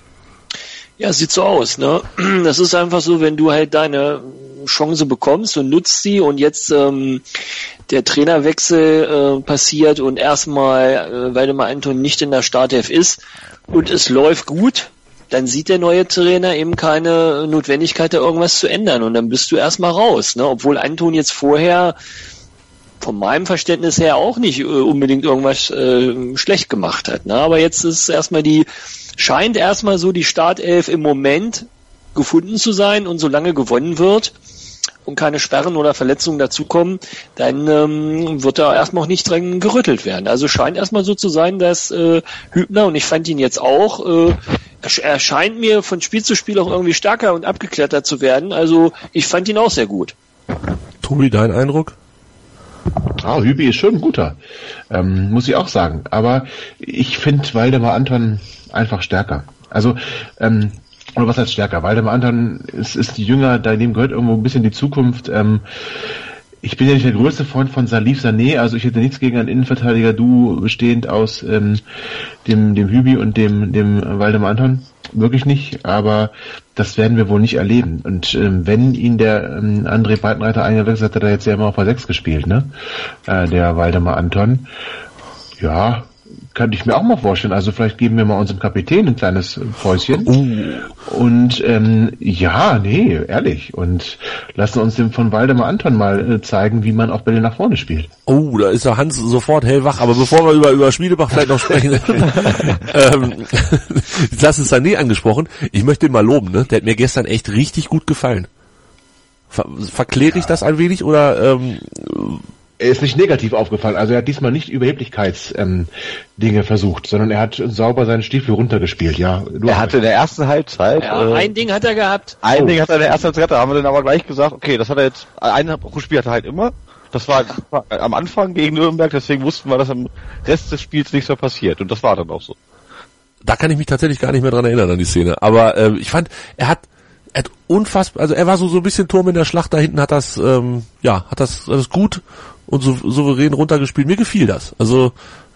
Ja, sieht so aus, ne? Das ist einfach so, wenn du halt deine Chance bekommst und nutzt sie und jetzt der Trainerwechsel passiert und erstmal Waldemar Anton nicht in der Startelf ist und es läuft gut, dann sieht der neue Trainer eben keine Notwendigkeit, da irgendwas zu ändern und dann bist du erstmal raus, ne? Obwohl Anton jetzt vorher von meinem Verständnis her auch nicht unbedingt irgendwas schlecht gemacht hat, ne? Aber jetzt ist scheint erstmal so die Startelf im Moment gefunden zu sein und solange gewonnen wird und keine Sperren oder Verletzungen dazukommen, dann wird da erstmal auch nicht dran gerüttelt werden. Also scheint erstmal so zu sein, dass Hübner, und ich fand ihn jetzt auch, er scheint mir von Spiel zu Spiel auch irgendwie stärker und abgeklettert zu werden. Also ich fand ihn auch sehr gut. Tobi, dein Eindruck? Hübi ist schon ein guter, muss ich auch sagen. Aber ich finde Waldemar Anton einfach stärker. Also, oder was heißt stärker? Waldemar Anton ist jünger, dem gehört irgendwo ein bisschen die Zukunft. Ich bin ja nicht der größte Freund von Salif Sané, also ich hätte nichts gegen ein Innenverteidiger-Duo bestehend aus dem Hübi und dem Waldemar Anton. Wirklich nicht, aber das werden wir wohl nicht erleben. Und wenn ihn der André Breitenreiter eingewechselt hat, hat er jetzt ja immer auf der 6 gespielt, ne? Der Waldemar Anton. Ja, könnte ich mir auch mal vorstellen. Also vielleicht geben wir mal unserem Kapitän ein kleines Päuschen. Und ehrlich. Und lassen uns dem von Waldemar Anton mal zeigen, wie man auch Bälle nach vorne spielt. Oh, da ist der Hans sofort hellwach. Aber bevor wir über Schmiedebach vielleicht noch sprechen, jetzt hast du Sané angesprochen. Ich möchte ihn mal loben, ne? Der hat mir gestern echt richtig gut gefallen. Verkläre ich das ein wenig oder... Er ist nicht negativ aufgefallen, also er hat diesmal nicht Überheblichkeitsdinge versucht, sondern er hat sauber seinen Stiefel runtergespielt, ja. Er hatte in der ersten Halbzeit... ein Ding hat er gehabt. Ein Ding hat er in der ersten Halbzeit, da haben wir dann aber gleich gesagt, okay, das hat er jetzt, ein Spiel hat er halt immer, das war am Anfang gegen Nürnberg, deswegen wussten wir, dass am Rest des Spiels nichts mehr passiert und das war dann auch so. Da kann ich mich tatsächlich gar nicht mehr dran erinnern an die Szene, aber ich fand, er hat unfassbar, also er war so ein bisschen Turm in der Schlacht, da hinten hat das gut und so souverän runtergespielt. Mir gefiel das. Also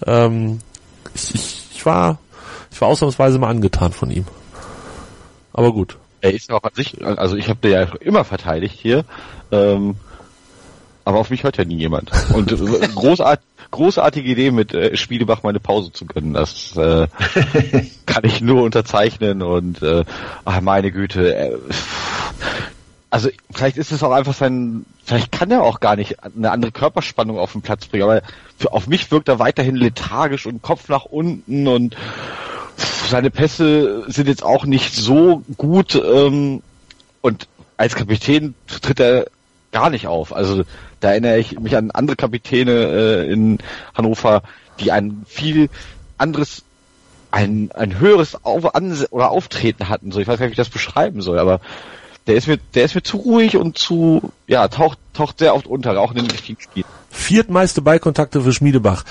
ich war ausnahmsweise mal angetan von ihm. Aber gut. Er ist auch an sich, also ich habe den ja immer verteidigt hier, aber auf mich hört ja nie jemand. Und großartige Idee mit Schmiedebach meine Pause zu gönnen. Das kann ich nur unterzeichnen und meine Güte. Also vielleicht ist es auch einfach vielleicht kann er auch gar nicht eine andere Körperspannung auf den Platz bringen, aber auf mich wirkt er weiterhin lethargisch und Kopf nach unten und seine Pässe sind jetzt auch nicht so gut und als Kapitän tritt er gar nicht auf. Also da erinnere ich mich an andere Kapitäne in Hannover, die ein viel anderes, ein höheres Auftreten hatten. So, ich weiß gar nicht, wie ich das beschreiben soll, aber der ist mir zu ruhig und taucht taucht sehr oft unter, auch in den richtigen Spielen. Viertmeiste Ballkontakte für Schmiedebach.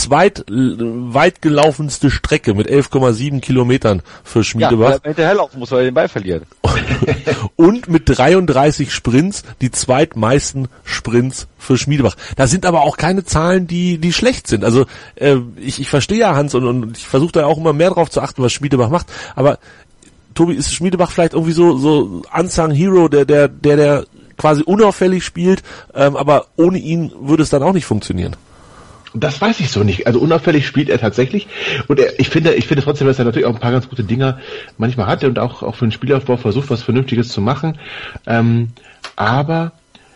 Zweitweitgelaufenste Strecke mit 11,7 Kilometern für Schmiedebach. Ja, weil er hinterherlaufen muss, weil er den Ball verliert. Und mit 33 Sprints die zweitmeisten Sprints für Schmiedebach. Da sind aber auch keine Zahlen, die schlecht sind. Also ich verstehe ja Hans und ich versuche da auch immer mehr drauf zu achten, was Schmiedebach macht. Aber Tobi, ist Schmiedebach vielleicht irgendwie so unsung Hero, der quasi unauffällig spielt, aber ohne ihn würde es dann auch nicht funktionieren. Das weiß ich so nicht. Also unauffällig spielt er tatsächlich. Und ich finde trotzdem, dass er natürlich auch ein paar ganz gute Dinger manchmal hat und auch für den Spielaufbau versucht, was Vernünftiges zu machen. Aber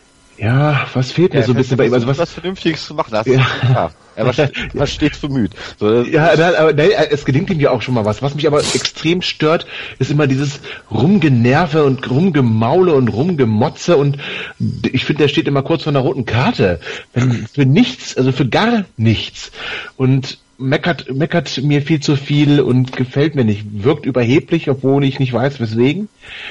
ja, was fehlt mir so ein bisschen bei ihm? Also was Vernünftiges zu machen, das ja. Er war stets bemüht. So, ja, aber es gelingt ihm ja auch schon mal was. Was mich aber extrem stört, ist immer dieses Rumgenerve und Rumgemaule und Rumgemotze und ich finde, der steht immer kurz vor einer roten Karte. Für nichts, also für gar nichts. Und meckert mir viel zu viel und gefällt mir nicht. Wirkt überheblich, obwohl ich nicht weiß, weswegen.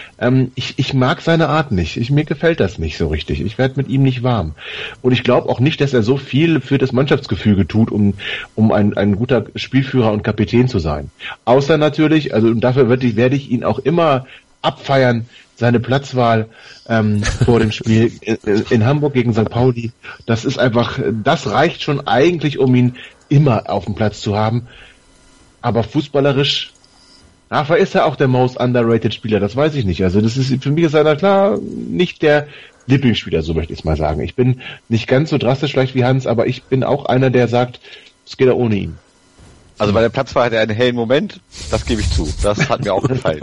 Ich mag seine Art nicht. Mir gefällt das nicht so richtig. Ich werde mit ihm nicht warm. Und ich glaube auch nicht, dass er so viel für das Mannschaftsgefüge tut, um ein guter Spielführer und Kapitän zu sein. Außer natürlich, also und dafür werde ich ihn auch immer abfeiern, seine Platzwahl vor dem Spiel in Hamburg gegen St. Pauli. Das ist einfach, das reicht schon eigentlich, um ihn immer auf dem Platz zu haben. Aber fußballerisch, dafür ist er auch der most underrated Spieler, das weiß ich nicht. Also das ist, für mich ist er klar nicht der Lieblingsspieler, so möchte ich es mal sagen. Ich bin nicht ganz so drastisch vielleicht wie Hans, aber ich bin auch einer, der sagt, es geht auch ohne ihn. Also bei der Platzwahl hat er einen hellen Moment, das gebe ich zu. Das hat mir auch gefallen.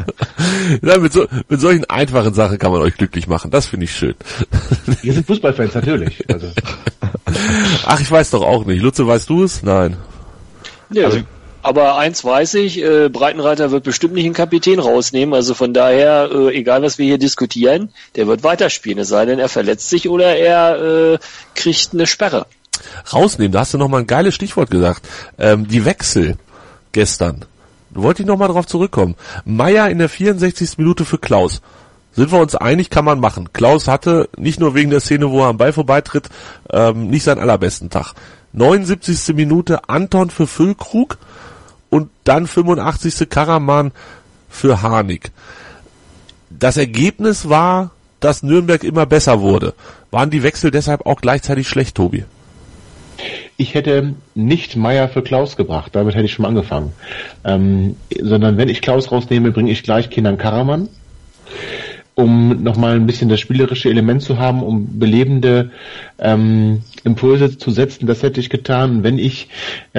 Ja, mit solchen einfachen Sachen kann man euch glücklich machen. Das finde ich schön. Wir sind Fußballfans, natürlich. Also. Ach, ich weiß doch auch nicht. Lutze, weißt du es? Nein. Ja, also, aber eins weiß ich, Breitenreiter wird bestimmt nicht einen Kapitän rausnehmen. Also von daher, egal was wir hier diskutieren, der wird weiterspielen. Es sei denn, er verletzt sich oder er kriegt eine Sperre. Rausnehmen, da hast du nochmal ein geiles Stichwort gesagt. Die Wechsel gestern. Wollte ich nochmal drauf zurückkommen. Meier in der 64. Minute für Klaus. Sind wir uns einig, kann man machen. Klaus hatte, nicht nur wegen der Szene, wo er am Ball vorbeitritt, nicht seinen allerbesten Tag. 79. Minute Anton für Füllkrug und dann 85. Karaman für Harnik. Das Ergebnis war, dass Nürnberg immer besser wurde. Waren die Wechsel deshalb auch gleichzeitig schlecht, Tobi? Ich hätte nicht Meier für Klaus gebracht, damit hätte ich schon mal angefangen. Sondern wenn ich Klaus rausnehme, bringe ich gleich Kenan Karaman, um nochmal ein bisschen das spielerische Element zu haben, um belebende Impulse zu setzen. Das hätte ich getan. Wenn ich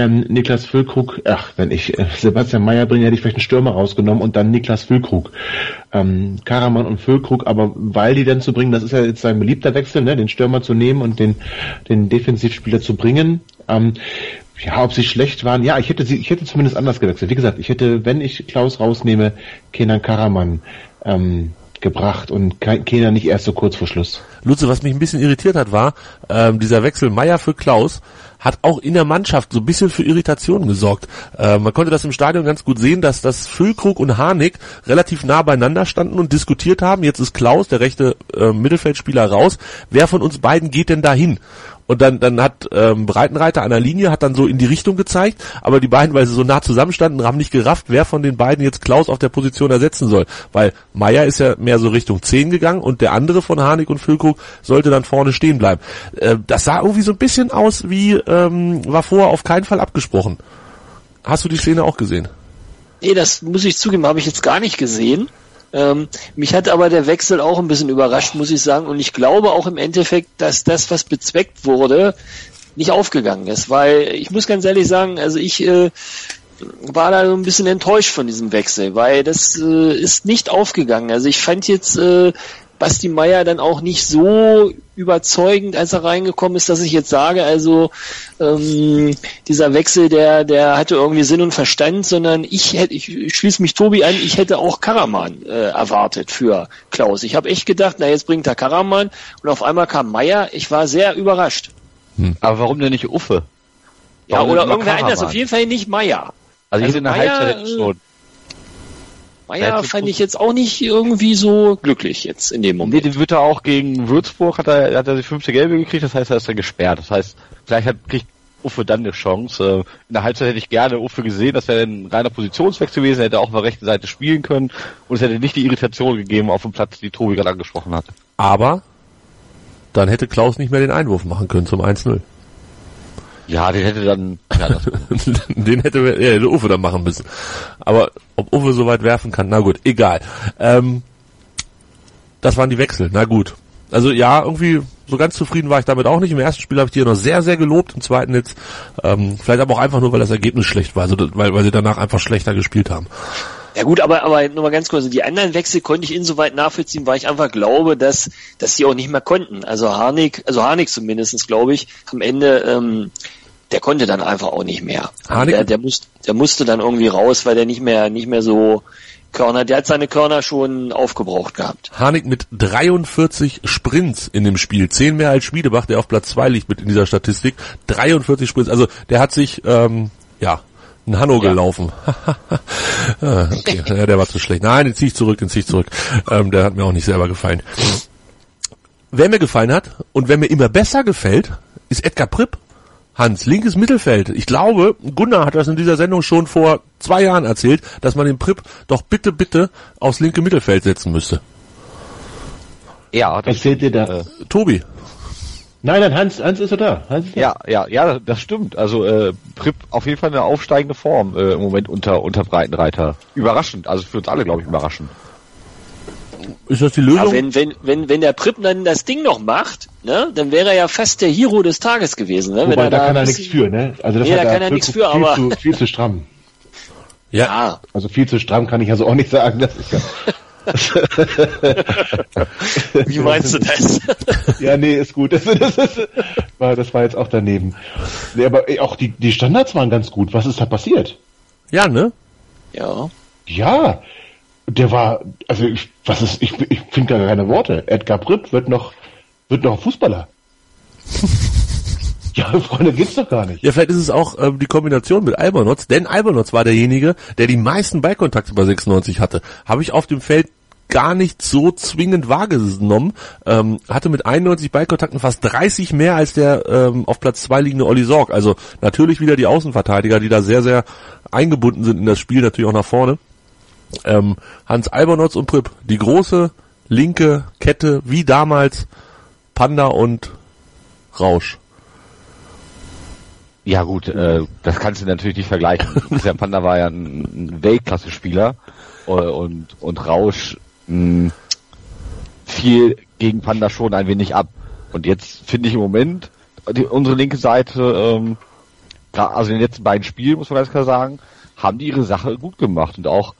Sebastian Meier bringe, hätte ich vielleicht einen Stürmer rausgenommen und dann Niklas Füllkrug. Karaman und Füllkrug, aber weil die dann zu bringen, das ist ja jetzt ein beliebter Wechsel, ne, den Stürmer zu nehmen und den Defensivspieler zu bringen. Ja, ob sie schlecht waren, ja, ich hätte zumindest anders gewechselt. Wie gesagt, ich hätte, wenn ich Klaus rausnehme, Kenan Karaman gebracht und Kenan nicht erst so kurz vor Schluss. Lutze, was mich ein bisschen irritiert hat, war, dieser Wechsel Meier für Klaus hat auch in der Mannschaft so ein bisschen für Irritationen gesorgt. Man konnte das im Stadion ganz gut sehen, dass das Füllkrug und Harnik relativ nah beieinander standen und diskutiert haben. Jetzt ist Klaus, der rechte Mittelfeldspieler, raus. Wer von uns beiden geht denn dahin? Und dann hat Breitenreiter an der Linie hat dann so in die Richtung gezeigt, aber die beiden, weil sie so nah zusammenstanden, haben nicht gerafft, wer von den beiden jetzt Klaus auf der Position ersetzen soll. Weil Meier ist ja mehr so Richtung 10 gegangen und der andere von Harnik und Füllkrug sollte dann vorne stehen bleiben. Das sah irgendwie so ein bisschen aus wie, war vorher auf keinen Fall abgesprochen. Hast du die Szene auch gesehen? Nee, das muss ich zugeben, habe ich jetzt gar nicht gesehen. Mich hat aber der Wechsel auch ein bisschen überrascht, muss ich sagen. Und ich glaube auch im Endeffekt, dass das, was bezweckt wurde, nicht aufgegangen ist. Weil ich muss ganz ehrlich sagen, also ich war da so ein bisschen enttäuscht von diesem Wechsel, weil das ist nicht aufgegangen. Also ich fand jetzt Basti Meier dann auch nicht so überzeugend, als er reingekommen ist, dass ich jetzt sage, also dieser Wechsel, der hatte irgendwie Sinn und Verstand, sondern ich schließe mich Tobi an, ich hätte auch Karaman erwartet für Klaus. Ich habe echt gedacht, na jetzt bringt er Karaman und auf einmal kam Meier. Ich war sehr überrascht. Aber warum denn nicht Uffe? Ja, oder irgendwer anders, auf jeden Fall nicht Meier. Also in der Halbzeit schon. Meier fand ich jetzt auch nicht irgendwie so glücklich jetzt in dem Moment. Nee, den wird er auch gegen Würzburg, hat er die 5. Gelbe gekriegt, das heißt, er ist dann gesperrt. Das heißt, vielleicht kriegt Uffe dann eine Chance. In der Halbzeit hätte ich gerne Uffe gesehen, das wäre ein reiner Positionswechsel gewesen, er hätte auch auf der rechten Seite spielen können und es hätte nicht die Irritation gegeben auf dem Platz, die Tobi gerade angesprochen hat. Aber dann hätte Klaus nicht mehr den Einwurf machen können zum 1-0. Ja, den hätte dann... Ja, den hätte Uffe dann machen müssen. Aber ob Uffe so weit werfen kann, na gut, egal. Das waren die Wechsel, na gut. Also ja, irgendwie so ganz zufrieden war ich damit auch nicht. Im ersten Spiel habe ich die noch sehr, sehr gelobt, im zweiten jetzt vielleicht aber auch einfach nur, weil das Ergebnis schlecht war, also weil sie danach einfach schlechter gespielt haben. Ja gut, aber nur mal ganz kurz, die anderen Wechsel konnte ich insoweit nachvollziehen, weil ich einfach glaube, dass sie auch nicht mehr konnten. Also Harnik zumindest, glaube ich, am Ende, der konnte dann einfach auch nicht mehr. Der musste dann irgendwie raus, weil der nicht mehr so Körner, der hat seine Körner schon aufgebraucht gehabt. Harnik mit 43 Sprints in dem Spiel, 10 mehr als Schmiedebach, der auf Platz 2 liegt mit in dieser Statistik, 43 Sprints, also der hat sich, ein Hanno gelaufen. Okay, ja, der war zu schlecht. Nein, den zieh ich zurück. Der hat mir auch nicht selber gefallen. Wer mir gefallen hat und wer mir immer besser gefällt, ist Edgar Pripp. Hans, linkes Mittelfeld. Ich glaube, Gunnar hat das in dieser Sendung schon vor 2 Jahren erzählt, dass man den Pripp doch bitte aufs linke Mittelfeld setzen müsste. Ja, das erzählt dir da. Tobi. Nein, Hans ist da. Ja, das stimmt. Also Pripp auf jeden Fall eine aufsteigende Form im Moment unter Breitenreiter. Überraschend, also für uns alle, glaube ich, überraschend. Ist das die Lösung? Ja, wenn der Pripp dann das Ding noch macht, ne, dann wäre er ja fast der Hero des Tages gewesen. Ne? Wobei, wenn er da kann er nichts für, ne? Also das da kann er nichts für, aber viel zu stramm. Ja. Also viel zu stramm kann ich also auch nicht sagen. Das ist ja Wie meinst du das? Ja, nee, ist gut. Das war jetzt auch daneben. Nee, aber auch die Standards waren ganz gut. Was ist da passiert? Ja, ne? Ja. Ja. Der war, also ich finde gar keine Worte. Edgar Pripp wird noch Fußballer. Ja, Freunde, geht's doch gar nicht. Ja, vielleicht ist es auch die Kombination mit Albernotz, denn Albernotz war derjenige, der die meisten Ballkontakte bei 96 hatte. Habe ich auf dem Feld gar nicht so zwingend wahrgenommen. Hatte mit 91 Ballkontakten fast 30 mehr als der auf Platz 2 liegende Olli Sorg. Also natürlich wieder die Außenverteidiger, die da sehr, sehr eingebunden sind in das Spiel, natürlich auch nach vorne. Hans Albernotz und Pripp, die große linke Kette, wie damals Panda und Rausch. Ja gut, das kannst du natürlich nicht vergleichen. Der Panda war ja ein Weltklasse-Spieler und Rausch fiel gegen Panda schon ein wenig ab. Und jetzt finde ich im Moment unsere linke Seite, also in den letzten beiden Spielen, muss man ganz klar sagen, haben die ihre Sache gut gemacht. Und auch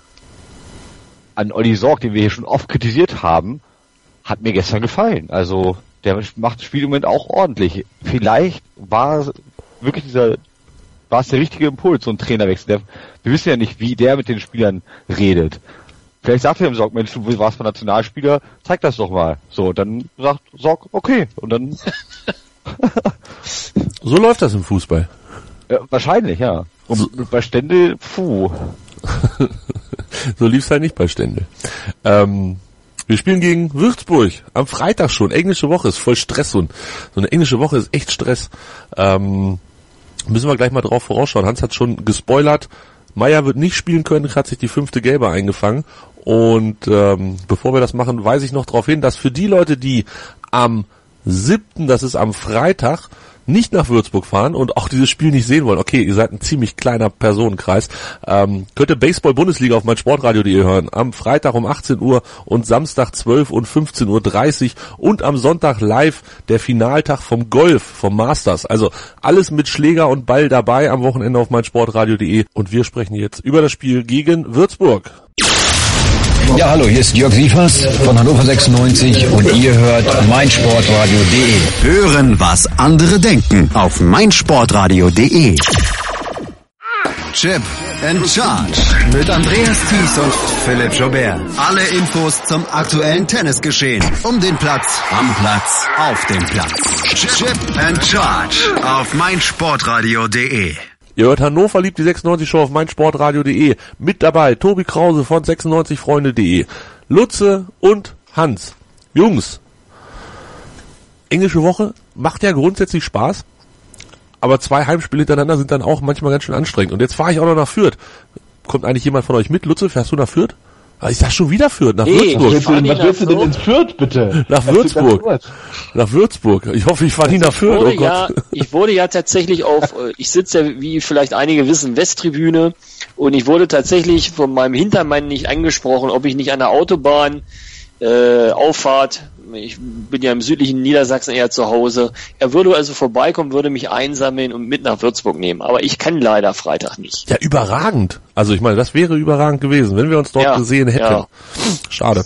an Olli Sorg, den wir hier schon oft kritisiert haben, hat mir gestern gefallen. Also der macht das Spiel im Moment auch ordentlich. Vielleicht war es der richtige Impuls, so ein Trainerwechsel. Wir wissen ja nicht, wie der mit den Spielern redet. Vielleicht sagt er dem Sorg, Mensch, du warst mal Nationalspieler, zeig das doch mal. So, dann sagt Sorg, okay. Und dann so läuft das im Fußball. Ja, wahrscheinlich, ja. Und bei Stendel, So lief's halt nicht bei Stendel. Wir spielen gegen Würzburg am Freitag schon. Englische Woche ist voll Stress und so eine englische Woche ist echt Stress. Müssen wir gleich mal drauf vorausschauen. Hans hat schon gespoilert. Meier wird nicht spielen können, hat sich die 5. Gelbe eingefangen. Und bevor wir das machen, weise ich noch darauf hin, dass für die Leute, die am 7., das ist am Freitag, nicht nach Würzburg fahren und auch dieses Spiel nicht sehen wollen, okay, ihr seid ein ziemlich kleiner Personenkreis, könnt ihr Baseball-Bundesliga auf meinsportradio.de hören, am Freitag um 18 Uhr und Samstag 12 und 15.30 Uhr und am Sonntag live der Finaltag vom Golf, vom Masters, also alles mit Schläger und Ball dabei am Wochenende auf meinsportradio.de und wir sprechen jetzt über das Spiel gegen Würzburg. Ja, hallo, hier ist Jörg Sievers von Hannover 96 und ihr hört meinsportradio.de. Hören, was andere denken auf meinsportradio.de. Chip and Charge mit Andreas Thies und Philipp Joubert. Alle Infos zum aktuellen Tennisgeschehen. Um den Platz, am Platz, auf dem Platz. Chip and Charge auf meinsportradio.de. Ihr hört Hannover liebt die 96 Show auf meinsportradio.de. Mit dabei Tobi Krause von 96freunde.de. Lutze und Hans. Jungs, englische Woche macht ja grundsätzlich Spaß, aber 2 Heimspiele hintereinander sind dann auch manchmal ganz schön anstrengend. Und jetzt fahre ich auch noch nach Fürth. Kommt eigentlich jemand von euch mit? Lutze, fährst du nach Fürth? Ich sag schon wieder Fürth, nach Würzburg. Was willst du denn ins Fürth, bitte? Nach Würzburg. Nach Würzburg. Ich hoffe, ich fahre nicht nach Fürth. Ich wurde ja tatsächlich ich sitze ja, wie vielleicht einige wissen, Westtribüne, und ich wurde tatsächlich von meinem Hintermann nicht angesprochen, ob ich nicht an der Autobahn Auffahrt, ich bin ja im südlichen Niedersachsen eher zu Hause, er würde also vorbeikommen, würde mich einsammeln und mit nach Würzburg nehmen, aber ich kann leider Freitag nicht. Ja, überragend. Also ich meine, das wäre überragend gewesen, wenn wir uns dort gesehen hätten. Ja. Schade.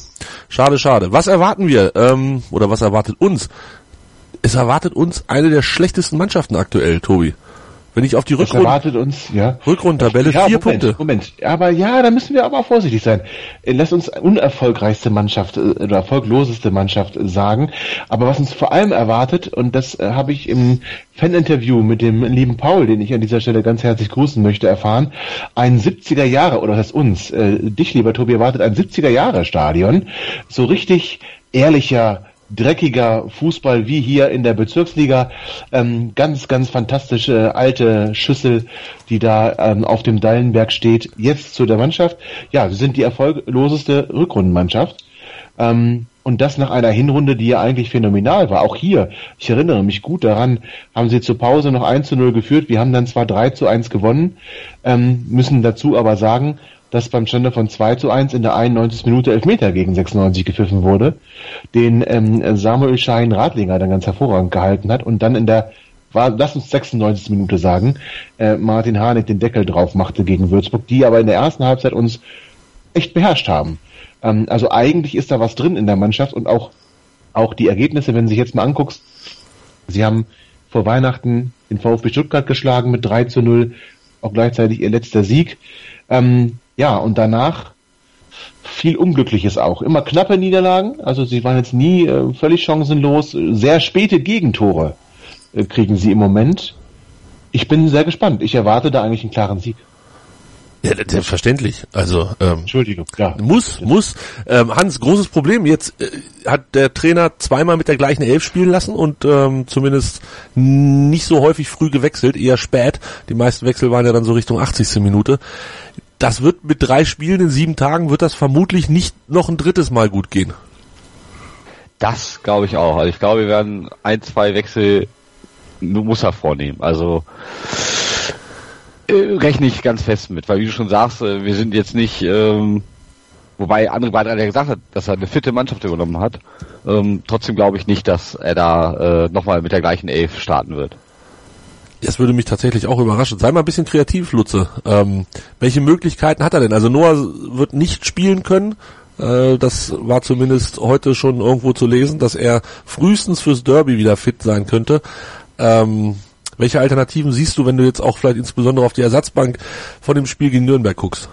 Was erwarten wir? Oder was erwartet uns? Es erwartet uns eine der schlechtesten Mannschaften aktuell, Tobi. Wenn ich auf die Rückrundentabelle 4 Punkte. Moment. Aber ja, da müssen wir aber vorsichtig sein. Lass uns unerfolgreichste Mannschaft oder erfolgloseste Mannschaft sagen. Aber was uns vor allem erwartet, und das habe ich im Fan-Interview mit dem lieben Paul, den ich an dieser Stelle ganz herzlich grüßen möchte, erfahren, ein 70er Jahre, oder das heißt uns, dich, lieber Tobi, erwartet ein 70er Jahre Stadion. So richtig ehrlicher, dreckiger Fußball wie hier in der Bezirksliga, ganz, ganz fantastische alte Schüssel, die da auf dem Dallenberg steht, jetzt zu der Mannschaft. Ja, sie sind die erfolgloseste Rückrundenmannschaft, und das nach einer Hinrunde, die ja eigentlich phänomenal war. Auch hier, ich erinnere mich gut daran, haben sie zur Pause noch 1:0 geführt, wir haben dann zwar 3:1 gewonnen, müssen dazu aber sagen, dass beim Stand von 2:1 in der 91. Minute Elfmeter gegen 96 gepfiffen wurde, den Samuel Schein Radlinger dann ganz hervorragend gehalten hat, und dann lass uns 96. Minute sagen, Martin Harnik den Deckel drauf machte gegen Würzburg, die aber in der ersten Halbzeit uns echt beherrscht haben. Also eigentlich ist da was drin in der Mannschaft, und auch die Ergebnisse, wenn du sich jetzt mal anguckst, sie haben vor Weihnachten den VfB Stuttgart geschlagen mit 3:0, auch gleichzeitig ihr letzter Sieg. Ja, und danach viel Unglückliches auch. Immer knappe Niederlagen, also sie waren jetzt nie völlig chancenlos. Sehr späte Gegentore kriegen sie im Moment. Ich bin sehr gespannt. Ich erwarte da eigentlich einen klaren Sieg. Ja, selbstverständlich. Also Entschuldigung, klar. Muss. Hans, großes Problem. Jetzt hat der Trainer zweimal mit der gleichen Elf spielen lassen und zumindest nicht so häufig früh gewechselt, eher spät. Die meisten Wechsel waren ja dann so Richtung 80. Minute. Das wird mit 3 Spielen in 7 Tagen, wird das vermutlich nicht noch ein drittes Mal gut gehen. Das glaube ich auch. Also ich glaube, wir werden 1, 2 Wechsel muss er vornehmen. Also rechne ich ganz fest mit, weil wie du schon sagst, wir sind jetzt nicht, wobei André Barth ja gesagt hat, dass er eine fitte Mannschaft übernommen hat. Trotzdem glaube ich nicht, dass er da nochmal mit der gleichen Elf starten wird. Das würde mich tatsächlich auch überraschen. Sei mal ein bisschen kreativ, Lutze. Welche Möglichkeiten hat er denn? Also Noah wird nicht spielen können. Das war zumindest heute schon irgendwo zu lesen, dass er frühestens fürs Derby wieder fit sein könnte. Welche Alternativen siehst du, wenn du jetzt auch vielleicht insbesondere auf die Ersatzbank von dem Spiel gegen Nürnberg guckst?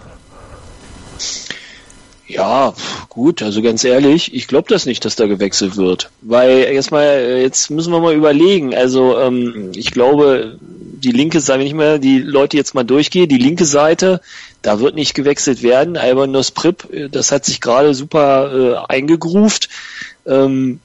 Ja, gut, also ganz ehrlich, ich glaube das nicht, dass da gewechselt wird. Weil jetzt müssen wir mal überlegen, also ich glaube, die linke Seite, wenn ich mal die Leute jetzt mal durchgehe, die linke Seite, da wird nicht gewechselt werden. Alban Nosprip, das hat sich gerade super eingegroovt. Im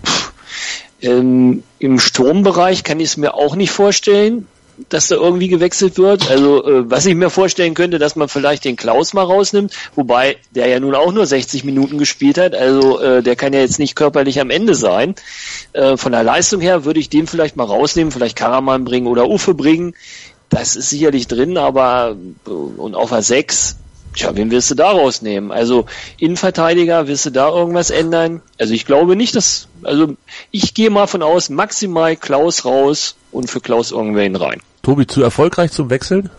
Sturmbereich kann ich es mir auch nicht vorstellen, dass da irgendwie gewechselt wird. Also was ich mir vorstellen könnte, dass man vielleicht den Klaus mal rausnimmt, wobei der ja nun auch nur 60 Minuten gespielt hat, also der kann ja jetzt nicht körperlich am Ende sein. Von der Leistung her würde ich den vielleicht mal rausnehmen, vielleicht Karaman bringen oder Uffe bringen. Das ist sicherlich drin, aber und auf der 6, tja, wen willst du da rausnehmen? Also Innenverteidiger, willst du da irgendwas ändern? Also ich glaube nicht, ich gehe mal von aus, maximal Klaus raus und für Klaus irgendwen rein. Tobi, zu erfolgreich zum Wechseln?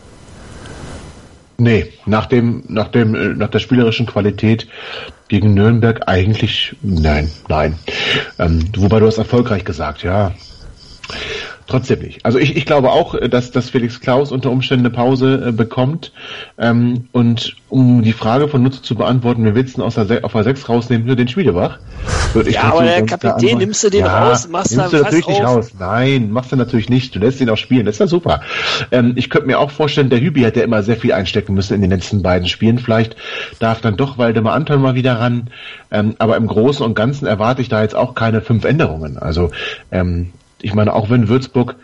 Nee, nach der spielerischen Qualität gegen Nürnberg eigentlich nein. Wobei du hast erfolgreich gesagt, ja. Trotzdem nicht. Also ich glaube auch, dass Felix Klaus unter Umständen eine Pause bekommt. Und um die Frage von Nutze zu beantworten, wir willst auf der 6 rausnehmen, nur den Schmiedebach. Aber der Kapitän, nimmst du den raus, machst du natürlich nicht raus. Nein, machst du natürlich nicht. Du lässt ihn auch spielen, das ist ja super. Ich könnte mir auch vorstellen, der Hübi hat ja immer sehr viel einstecken müssen in den letzten beiden Spielen. Vielleicht darf dann doch Waldemar Anton mal wieder ran. Aber im Großen und Ganzen erwarte ich da jetzt auch keine 5 Änderungen. Also ich meine, auch wenn Würzburg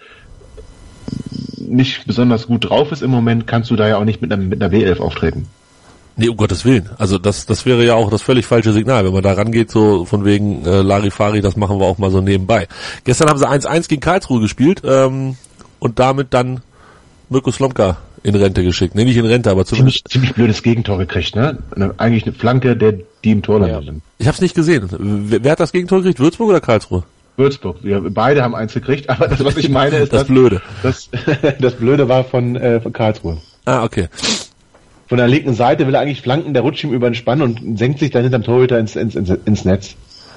nicht besonders gut drauf ist im Moment, kannst du da ja auch nicht mit einer B11 auftreten. Nee, um Gottes Willen. Also das wäre ja auch das völlig falsche Signal, wenn man da rangeht, so von wegen Larifari, das machen wir auch mal so nebenbei. Gestern haben sie 1-1 gegen Karlsruhe gespielt und damit dann Mirko Slomka in Rente geschickt. Nee, nicht in Rente, aber zumindest... Ziemlich blödes Gegentor gekriegt, ne? Eigentlich eine Flanke, die im Tor landet. Ja. Ich hab's nicht gesehen. Wer hat das Gegentor gekriegt? Würzburg oder Karlsruhe? Würzburg. Wir beide haben eins gekriegt, aber das, was ich meine, ist das Blöde. Das Blöde war von Karlsruhe. Ah, okay. Von der linken Seite will er eigentlich flanken, der rutscht ihm über den Spann und senkt sich dann hinterm Torhüter ins Netz.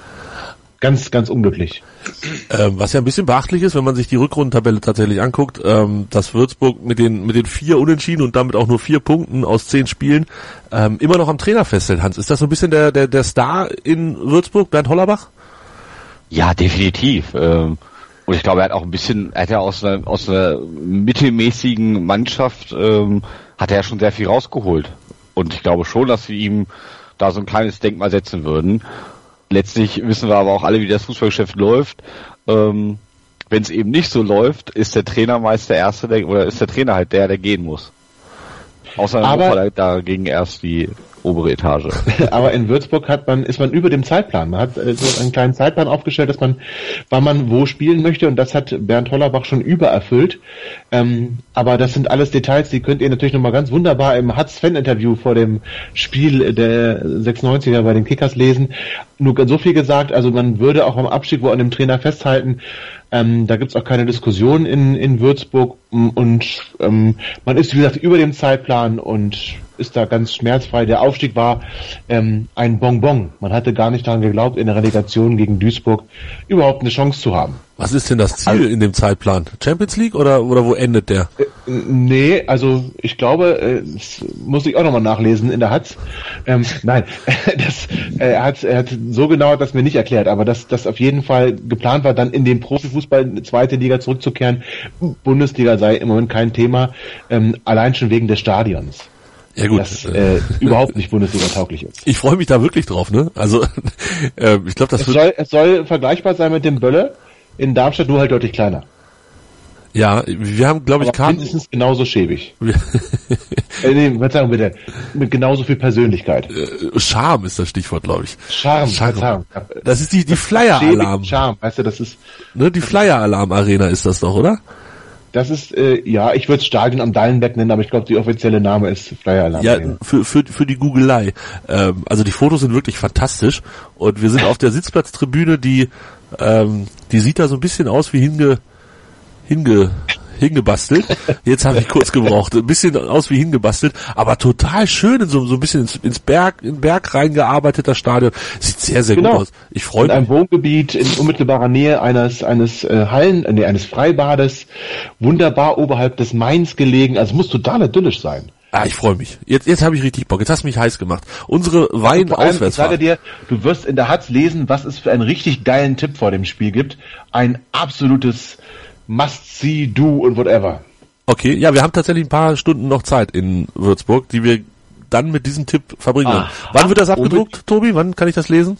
Ganz, ganz unglücklich. Was ja ein bisschen beachtlich ist, wenn man sich die Rückrundentabelle tatsächlich anguckt, dass Würzburg mit den 4 Unentschieden und damit auch nur 4 Punkten aus 10 Spielen immer noch am Trainer festhält. Hans, ist das so ein bisschen der Star in Würzburg, Bernd Hollerbach? Ja, definitiv. Und ich glaube, er hat ja aus einer mittelmäßigen Mannschaft, hat er ja schon sehr viel rausgeholt. Und ich glaube schon, dass wir ihm da so ein kleines Denkmal setzen würden. Letztlich wissen wir aber auch alle, wie das Fußballgeschäft läuft. Wenn es eben nicht so läuft, ist der Trainer meist der Erste, oder ist der Trainer halt der gehen muss. Außer in Hannover dagegen erst die obere Etage. Aber in Würzburg ist man über dem Zeitplan. Man hat so einen kleinen Zeitplan aufgestellt, dass wann man wo spielen möchte, und das hat Bernd Hollerbach schon übererfüllt. Aber das sind alles Details, die könnt ihr natürlich nochmal ganz wunderbar im Hatz-Fan-Interview vor dem Spiel der 96er bei den Kickers lesen. Nur so viel gesagt, also man würde auch am Abstieg wo an dem Trainer festhalten. Da gibt's auch keine Diskussion in Würzburg, und man ist, wie gesagt, über dem Zeitplan und ist da ganz schmerzfrei. Der Aufstieg war ein Bonbon. Man hatte gar nicht daran geglaubt, in der Relegation gegen Duisburg überhaupt eine Chance zu haben. Was ist denn das Ziel in dem Zeitplan? Champions League oder wo endet der? Nee, also ich glaube, das muss ich auch nochmal nachlesen in der Hatz. Nein, er hat so genau das mir nicht erklärt, aber das auf jeden Fall geplant war, dann in den Profifußball in die 2. Liga zurückzukehren. Bundesliga sei im Moment kein Thema, allein schon wegen des Stadions. Ja gut, das überhaupt nicht Bundesliga-tauglich ist. Ich freue mich da wirklich drauf, ne? Also ich glaube, es soll vergleichbar sein mit dem Bölle in Darmstadt, nur halt deutlich kleiner. Ja, wir haben, glaube ich, Karten. Mindestens genauso schäbig. Verzeihung bitte. Mit genauso viel Persönlichkeit. Charme ist das Stichwort, glaube ich. Charme. Das ist die Flyer-Alarm. Charme, weißt du, das ist... Ne, die Flyer-Alarm-Arena ist das doch, oder? Das ist, ja, ich würde es Stadion am Dallenberg nennen, aber ich glaube, die offizielle Name ist Flyer Alarm. Ja, für die Googelei. Also die Fotos sind wirklich fantastisch, und wir sind auf der Sitzplatztribüne, die sieht da so ein bisschen aus wie hingebastelt. Jetzt habe ich kurz gebraucht. Ein bisschen aus wie hingebastelt, aber total schön, in so ein bisschen in Berg reingearbeiteter Stadion. Sieht sehr, sehr gut aus. Ich freue mich. In einem Wohngebiet in unmittelbarer Nähe eines Freibades, wunderbar oberhalb des Mains gelegen. Also muss total idyllisch sein. Ah, ich freue mich. Jetzt habe ich richtig Bock. Jetzt hast du mich heiß gemacht. Unsere Wein-Auswärtsfahrt. Ich sage dir, du wirst in der Hatz lesen, was es für einen richtig geilen Tipp vor dem Spiel gibt. Ein absolutes Must-see, do und whatever. Okay, ja, wir haben tatsächlich ein paar Stunden noch Zeit in Würzburg, die wir dann mit diesem Tipp verbringen werden. Wann wird das abgedruckt, Tobi? Wann kann ich das lesen?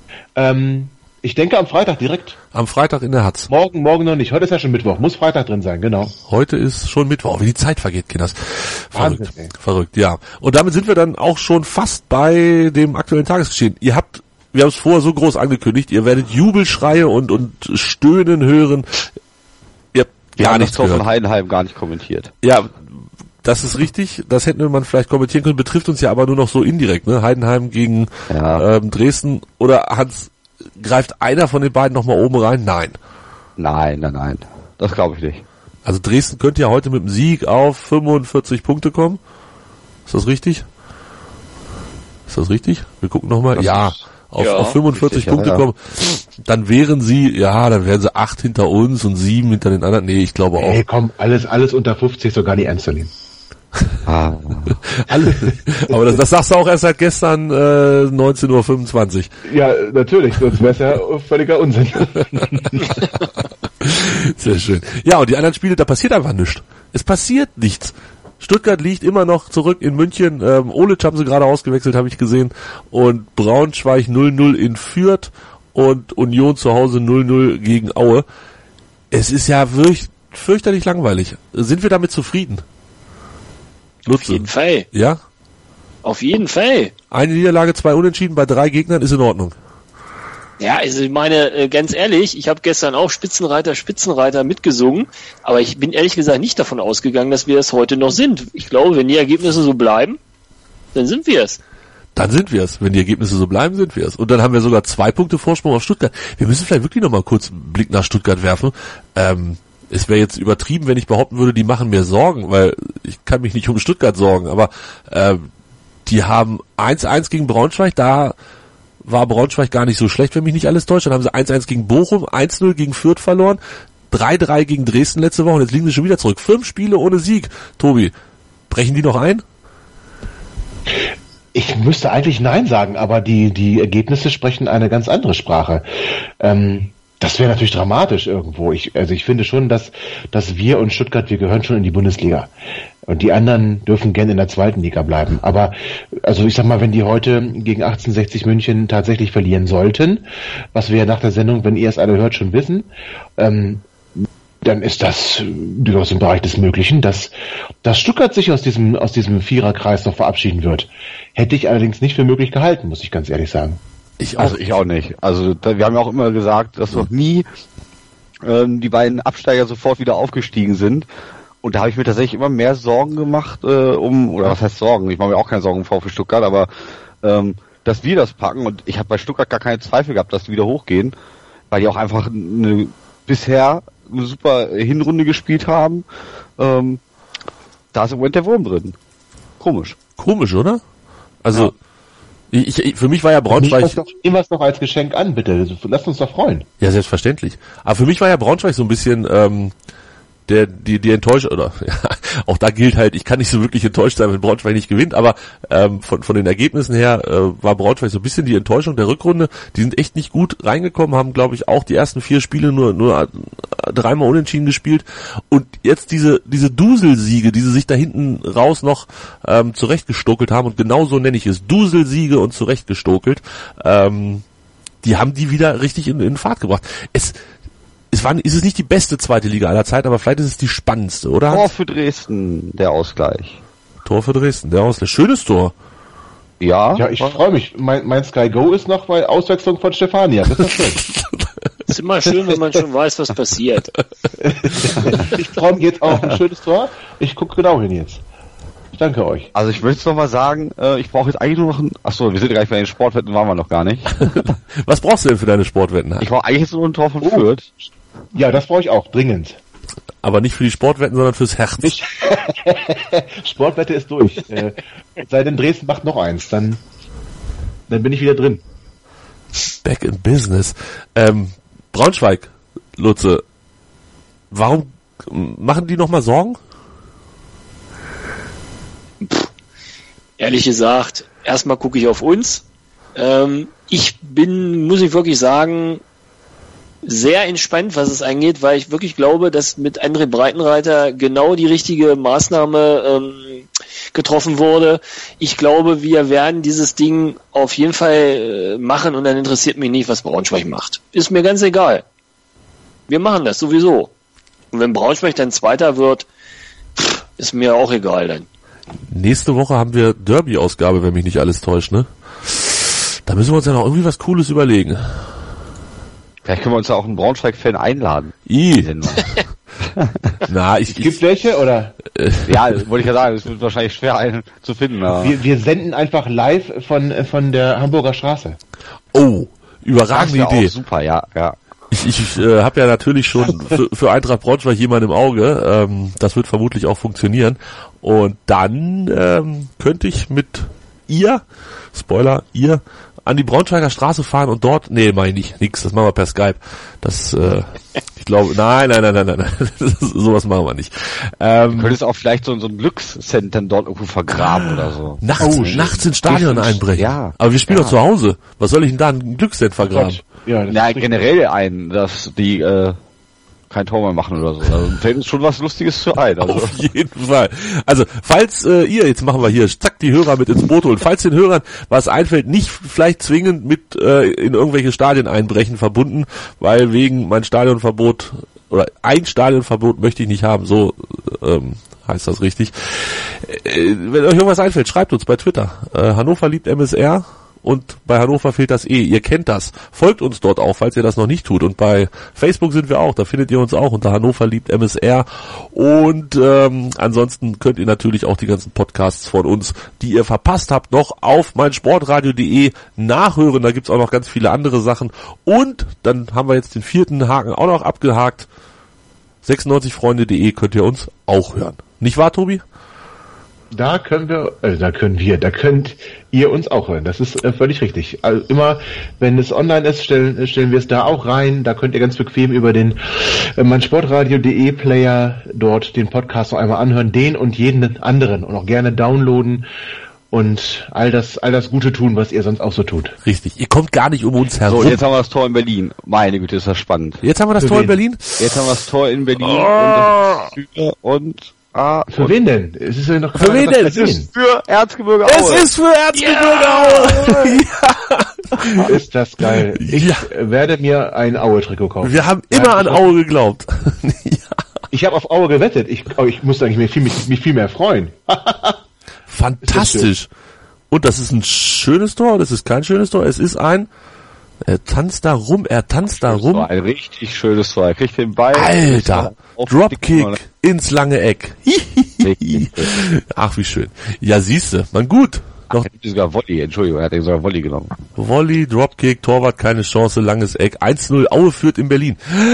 Ich denke am Freitag direkt. Am Freitag in der Hatz. Morgen noch nicht. Heute ist ja schon Mittwoch. Muss Freitag drin sein, genau. Heute ist schon Mittwoch. Wie die Zeit vergeht, Kinders. Verrückt, ja. Und damit sind wir dann auch schon fast bei dem aktuellen Tagesgeschehen. Wir haben es vorher so groß angekündigt, ihr werdet Jubelschreie und Stöhnen hören. Ihr habt gar nichts gehört. Von Heidenheim gar nicht kommentiert. Ja, das ist richtig. Das hätten man vielleicht kommentieren können. Betrifft uns ja aber nur noch so indirekt, ne? Heidenheim gegen Dresden. Oder Hans, greift einer von den beiden nochmal oben rein? Nein. Nein. Das glaube ich nicht. Also Dresden könnte ja heute mit dem Sieg auf 45 Punkte kommen. Ist das richtig? Wir gucken nochmal. Ja. auf 45 sicher, Punkte kommen, dann wären sie 8 hinter uns und 7 hinter den anderen. Nee, ich glaube auch. Hey, komm, alles unter 50 sogar nicht ernst zu nehmen. Aber das sagst du auch erst seit gestern 19:25 Uhr. Ja, natürlich, sonst wäre es ja völliger Unsinn. Sehr schön. Ja, und die anderen Spiele, da passiert einfach nichts. Es passiert nichts. Stuttgart liegt immer noch zurück in München. Olic haben sie gerade ausgewechselt, habe ich gesehen. Und Braunschweig 0-0 in Fürth und Union zu Hause 0-0 gegen Aue. Es ist ja wirklich fürchterlich langweilig. Sind wir damit zufrieden? Lutze. Auf jeden Fall. Ja? Auf jeden Fall. Eine Niederlage, 2 Unentschieden bei 3 Gegnern ist in Ordnung. Ja, also ich meine, ganz ehrlich, ich habe gestern auch Spitzenreiter mitgesungen, aber ich bin ehrlich gesagt nicht davon ausgegangen, dass wir es heute noch sind. Ich glaube, wenn die Ergebnisse so bleiben, dann sind wir es. Dann sind wir es. Wenn die Ergebnisse so bleiben, sind wir es. Und dann haben wir sogar 2 Punkte Vorsprung auf Stuttgart. Wir müssen vielleicht wirklich noch mal kurz einen Blick nach Stuttgart werfen. Es wäre jetzt übertrieben, wenn ich behaupten würde, die machen mir Sorgen, weil ich kann mich nicht um Stuttgart sorgen, aber die haben 1-1 gegen Braunschweig, da war Braunschweig gar nicht so schlecht, wenn mich nicht alles täuscht. Dann haben sie 1-1 gegen Bochum, 1-0 gegen Fürth verloren, 3-3 gegen Dresden letzte Woche und jetzt liegen sie schon wieder zurück. 5 Spiele ohne Sieg. Tobi, brechen die noch ein? Ich müsste eigentlich Nein sagen, aber die Ergebnisse sprechen eine ganz andere Sprache. Das wäre natürlich dramatisch irgendwo. Ich finde schon, dass wir und Stuttgart, wir gehören schon in die Bundesliga. Und die anderen dürfen gerne in der zweiten Liga bleiben. Aber, also ich sag mal, wenn die heute gegen 1860 München tatsächlich verlieren sollten, was wir ja nach der Sendung, wenn ihr es alle hört, schon wissen, dann ist das durchaus im Bereich des Möglichen, dass Stuttgart sich aus diesem Viererkreis noch verabschieden wird. Hätte ich allerdings nicht für möglich gehalten, muss ich ganz ehrlich sagen. Ich auch nicht. Also wir haben ja auch immer gesagt, dass noch nie die beiden Absteiger sofort wieder aufgestiegen sind. Und da habe ich mir tatsächlich immer mehr Sorgen gemacht, oder was heißt Sorgen? Ich mache mir auch keine Sorgen vor für Stuttgart, aber dass wir das packen, und ich habe bei Stuttgart gar keine Zweifel gehabt, dass die wieder hochgehen, weil die auch einfach bisher eine super Hinrunde gespielt haben. Da ist im Moment der Wurm drin. Komisch, oder? Also für mich war ja Braunschweig... Nehmen wir es doch als Geschenk an, bitte. Lasst uns doch freuen. Ja, selbstverständlich. Aber für mich war ja Braunschweig so ein bisschen die Enttäuschung, oder auch da gilt halt, ich kann nicht so wirklich enttäuscht sein, wenn Braunschweig nicht gewinnt, aber von den Ergebnissen her war Braunschweig so ein bisschen die Enttäuschung der Rückrunde. Die sind echt nicht gut reingekommen, haben, glaube ich, auch die ersten 4 Spiele nur 3-mal unentschieden gespielt. Und jetzt diese Duselsiege, die sie sich da hinten raus noch zurechtgestokelt haben, und genau so nenne ich es, Duselsiege und zurechtgestokelt, die haben die wieder richtig in Fahrt gebracht. Ist es nicht die beste zweite Liga aller Zeiten, aber vielleicht ist es die spannendste, oder? Tor für Dresden, der Ausgleich. Tor für Dresden, der Ausgleich. Schönes Tor. Ja. Ja, ich freue mich. Mein Sky Go ist noch bei Auswechslung von Stefania. Das ist schön. Ist immer schön, wenn man schon weiß, was passiert. Ich freue mich jetzt auf ein schönes Tor. Ich gucke genau hin jetzt. Ich danke euch. Also ich möchte noch mal sagen, ich brauche jetzt eigentlich nur noch Achso, wir sind gleich bei den Sportwetten, waren wir noch gar nicht. Was brauchst du denn für deine Sportwetten? Ich brauche eigentlich jetzt nur ein Tor von Fürth. Ja, das brauche ich auch, dringend. Aber nicht für die Sportwetten, sondern fürs Herz. Sportwette ist durch. Sei denn Dresden macht noch eins, dann bin ich wieder drin. Back in Business. Braunschweig, Lutze, warum machen die noch mal Sorgen? Ehrlich gesagt, erstmal gucke ich auf uns. Ich bin, muss ich wirklich sagen, sehr entspannt, was es angeht, weil ich wirklich glaube, dass mit André Breitenreiter genau die richtige Maßnahme getroffen wurde. Ich glaube, wir werden dieses Ding auf jeden Fall machen, und dann interessiert mich nicht, was Braunschweig macht. Ist mir ganz egal. Wir machen das sowieso. Und wenn Braunschweig dann Zweiter wird, ist mir auch egal dann. Nächste Woche haben wir Derby-Ausgabe, wenn mich nicht alles täuscht, ne? Da müssen wir uns ja noch irgendwie was Cooles überlegen. Vielleicht können wir uns ja auch einen Braunschweig-Fan einladen. Gibt welche, oder? Ja, wollte ich ja sagen, es wird wahrscheinlich schwer, einen zu finden. Aber Wir senden einfach live von der Hamburger Straße. Oh, überragende Idee. Auch super, ja. Ich habe ja natürlich schon für Eintracht Braunschweig jemanden im Auge. Das wird vermutlich auch funktionieren. Und dann könnte ich mit ihr an die Braunschweiger Straße fahren und dort, nee, meine ich nicht, nix, das machen wir per Skype. Das, ich glaube, nein, sowas machen wir nicht. Du könntest auch vielleicht so ein Glückscenter dort irgendwo vergraben oder so. Nachts ins Stadion einbrechen. Ja. Aber wir spielen doch zu Hause. Was soll ich denn da ein Glückscenter vergraben? Ja, generell dass die kein Tor mehr machen oder so. Also fällt uns schon was Lustiges zu ein. Also. Auf jeden Fall. Also, falls jetzt machen wir hier, zack, die Hörer mit ins Boot holen. Falls den Hörern was einfällt, nicht vielleicht zwingend mit in irgendwelche Stadien einbrechen verbunden, weil wegen mein Stadionverbot oder ein Stadionverbot möchte ich nicht haben, so heißt das richtig. Wenn euch irgendwas einfällt, schreibt uns bei Twitter. Hannover liebt MSR. Und bei Hannover fehlt das E. Ihr kennt das. Folgt uns dort auch, falls ihr das noch nicht tut. Und bei Facebook sind wir auch. Da findet ihr uns auch unter Hannover liebt MSR. Und ansonsten könnt ihr natürlich auch die ganzen Podcasts von uns, die ihr verpasst habt, noch auf meinsportradio.de nachhören. Da gibt's auch noch ganz viele andere Sachen. Und dann haben wir jetzt den 4. Haken auch noch abgehakt. 96freunde.de könnt ihr uns auch hören. Nicht wahr, Tobi? Da könnt ihr uns auch hören. Das ist völlig richtig. Also immer, wenn es online ist, stellen wir es da auch rein. Da könnt ihr ganz bequem über den meinsportradio.de Player dort den Podcast noch einmal anhören, den und jeden anderen und auch gerne downloaden und all das Gute tun, was ihr sonst auch so tut. Richtig. Ihr kommt gar nicht um uns herum. So, jetzt haben wir das Tor in Berlin. Meine Güte, ist das spannend. Jetzt haben wir das Tor in Berlin? Jetzt haben wir das Tor in Berlin Für wen denn? Es ist ja noch für wen denn? Es ist für Erzgebirge Aue. Es ist für Erzgebirge Aue. Ja. Ist das geil. Ich werde mir ein Aue-Trikot kaufen. Wir haben immer an Aue geglaubt. Ich habe auf Aue gewettet. Ich musste eigentlich mich viel mehr freuen. Fantastisch. Und das ist ein schönes Tor, das ist kein schönes Tor. Es ist ein, er tanzt da rum. Ein richtig schönes Tor. Er kriegt den Ball. Alter, Dropkick ins lange Eck. Ach, wie schön. Ja, siehste, man gut. Noch sogar Volley, Entschuldigung, er hat sogar Volley genommen. Volley, Dropkick, Torwart, keine Chance, langes Eck. 1-0, Aue führt in Berlin.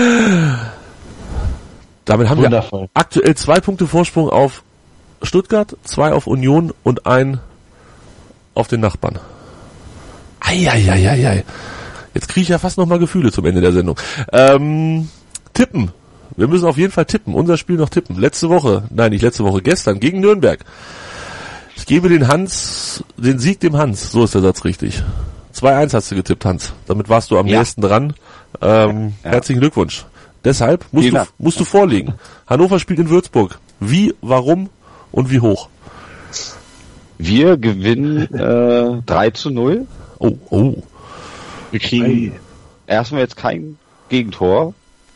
Damit haben wir aktuell 2 Punkte Vorsprung auf Stuttgart, 2 auf Union und 1 auf den Nachbarn. Eieieiei. Jetzt kriege ich ja fast nochmal Gefühle zum Ende der Sendung. Tippen. Wir müssen auf jeden Fall tippen. Unser Spiel noch tippen. Gestern gegen Nürnberg. Ich gebe den Sieg dem Hans. So ist der Satz richtig. 2-1 hast du getippt, Hans. Damit warst du am nächsten dran. Herzlichen Glückwunsch. Deshalb musst du vorlegen. Hannover spielt in Würzburg. Wie, warum und wie hoch? Wir gewinnen 3-0. Oh. Wir kriegen erstmal jetzt kein Gegentor.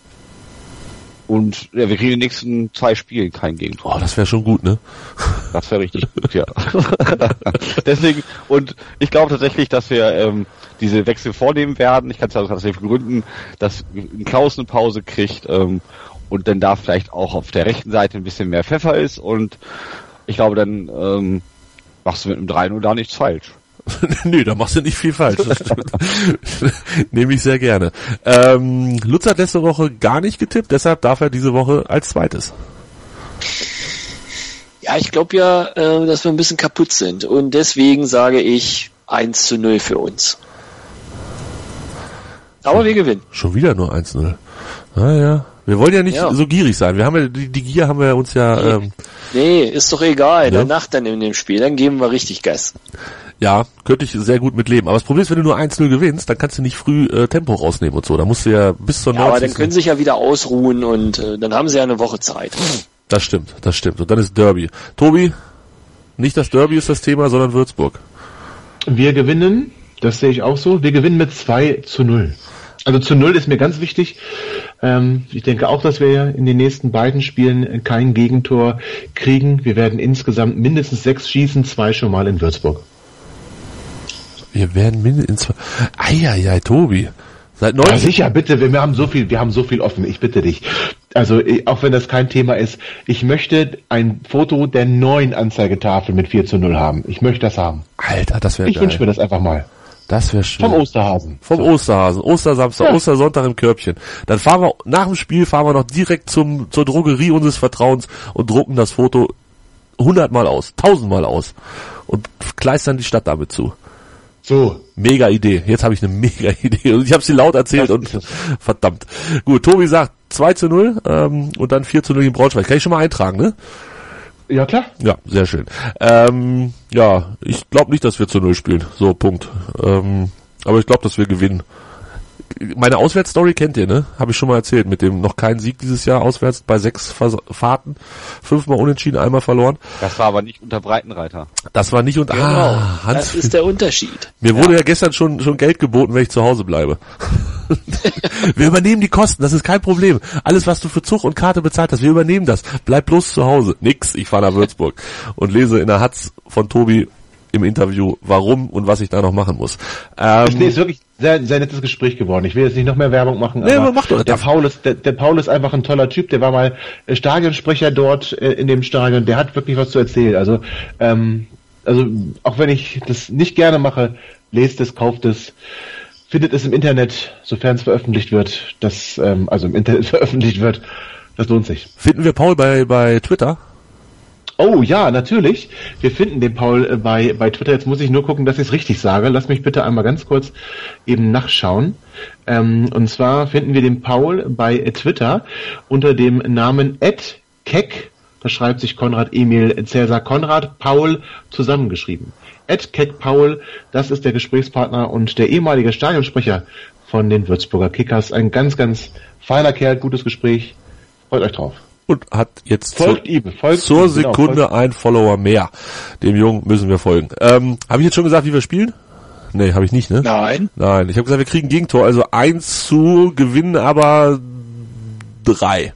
Und wir kriegen in den nächsten 2 Spielen kein Gegentor. Oh, das wäre schon gut, ne? Das wäre richtig gut, ja. Deswegen, und ich glaube tatsächlich, dass wir diese Wechsel vornehmen werden. Ich kann es ja tatsächlich begründen, dass Klaus eine Pause kriegt und dann da vielleicht auch auf der rechten Seite ein bisschen mehr Pfeffer ist. Und ich glaube, dann machst du mit einem 3-0 da nichts falsch. Nee, da machst du nicht viel falsch. Nehme ich sehr gerne. Lutz hat letzte Woche gar nicht getippt, deshalb darf er diese Woche als zweites. Ja, ich glaube ja, dass wir ein bisschen kaputt sind und deswegen sage ich 1-0 für uns. Aber wir gewinnen. Schon wieder nur 1-0. Ja. Wir wollen ja nicht so gierig sein. Wir haben ja die Gier haben wir uns ja. Nee, ist doch egal. Danach dann in dem Spiel, dann geben wir richtig Gas. Ja, könnte ich sehr gut mit leben. Aber das Problem ist, wenn du nur 1-0 gewinnst, dann kannst du nicht früh Tempo rausnehmen und so. Da musst du ja bis zur 90. Aber dann können sie sich ja wieder ausruhen und dann haben sie ja eine Woche Zeit. Das stimmt. Und dann ist Derby. Tobi, nicht das Derby ist das Thema, sondern Würzburg. Wir gewinnen, das sehe ich auch so, wir gewinnen mit 2-0. Also zu 0 ist mir ganz wichtig. Ich denke auch, dass wir in den nächsten beiden Spielen kein Gegentor kriegen. Wir werden insgesamt mindestens 6 schießen, 2 schon mal in Würzburg. Wir werden mindestens... Eieiei, Tobi. Seit 9. Ja, sicher, bitte, wir haben so viel offen, ich bitte dich. Also, auch wenn das kein Thema ist, ich möchte ein Foto der neuen Anzeigetafel mit 4-0 haben. Ich möchte das haben. Alter, das wäre geil. Ich wünsche mir das einfach mal. Das wäre schön. Vom Osterhasen. Ostersamstag, Ostersonntag im Körbchen. Dann fahren wir, nach dem Spiel fahren wir noch direkt zur Drogerie unseres Vertrauens und drucken das Foto 100 Mal aus, 1000 Mal aus und kleistern die Stadt damit zu. So. Mega Idee. Jetzt habe ich eine mega Idee. Und ich habe sie laut erzählt und verdammt. Gut, Tobi sagt 2-0 und dann 4-0 gegen Braunschweig. Kann ich schon mal eintragen, ne? Ja, klar. Ja, sehr schön. Ja, ich glaube nicht, dass wir 0 spielen. So, Punkt. Aber ich glaube, dass wir gewinnen. Meine Auswärtsstory kennt ihr, ne? Habe ich schon mal erzählt, mit dem noch keinen Sieg dieses Jahr auswärts bei 6 Fahrten, 5-mal unentschieden, einmal verloren. Das war aber nicht unter Breitenreiter. Das war nicht unter... Genau, Hans, das ist der Unterschied. mir wurde ja gestern schon Geld geboten, wenn ich zu Hause bleibe. Wir übernehmen die Kosten, das ist kein Problem. Alles, was du für Zug und Karte bezahlt hast, wir übernehmen das. Bleib bloß zu Hause. Nix, ich fahre nach Würzburg und lese in der Hatz von Tobi im Interview, warum und was ich da noch machen muss. Nee, ist wirklich sehr, sehr nettes Gespräch geworden. Ich will jetzt nicht noch mehr Werbung machen, Nee, aber mach doch. der Paul ist einfach ein toller Typ. Der war mal Stadionsprecher dort in dem Stadion. Der hat wirklich was zu erzählen. Also auch wenn ich das nicht gerne mache, lest es, kauft es, findet es im Internet, sofern es veröffentlicht wird. Im Internet veröffentlicht wird. Das lohnt sich. Finden wir Paul bei Twitter? Oh ja, natürlich. Wir finden den Paul bei Twitter. Jetzt muss ich nur gucken, dass ich es richtig sage. Lass mich bitte einmal ganz kurz eben nachschauen. Und zwar finden wir den Paul bei Twitter unter dem Namen @keck. Da schreibt sich Konrad Emil Cäsar Konrad Paul zusammengeschrieben. @keck Paul, das ist der Gesprächspartner und der ehemalige Stadionsprecher von den Würzburger Kickers. Ein ganz, ganz feiner Kerl, gutes Gespräch. Freut euch drauf. Und hat jetzt folgt zur Sekunde ein Follower mehr. Dem Jungen müssen wir folgen. Habe ich jetzt schon gesagt, wie wir spielen? Nee, habe ich nicht, ne? Nein. Ich habe gesagt, wir kriegen Gegentor, also 1 zu gewinnen, aber 3.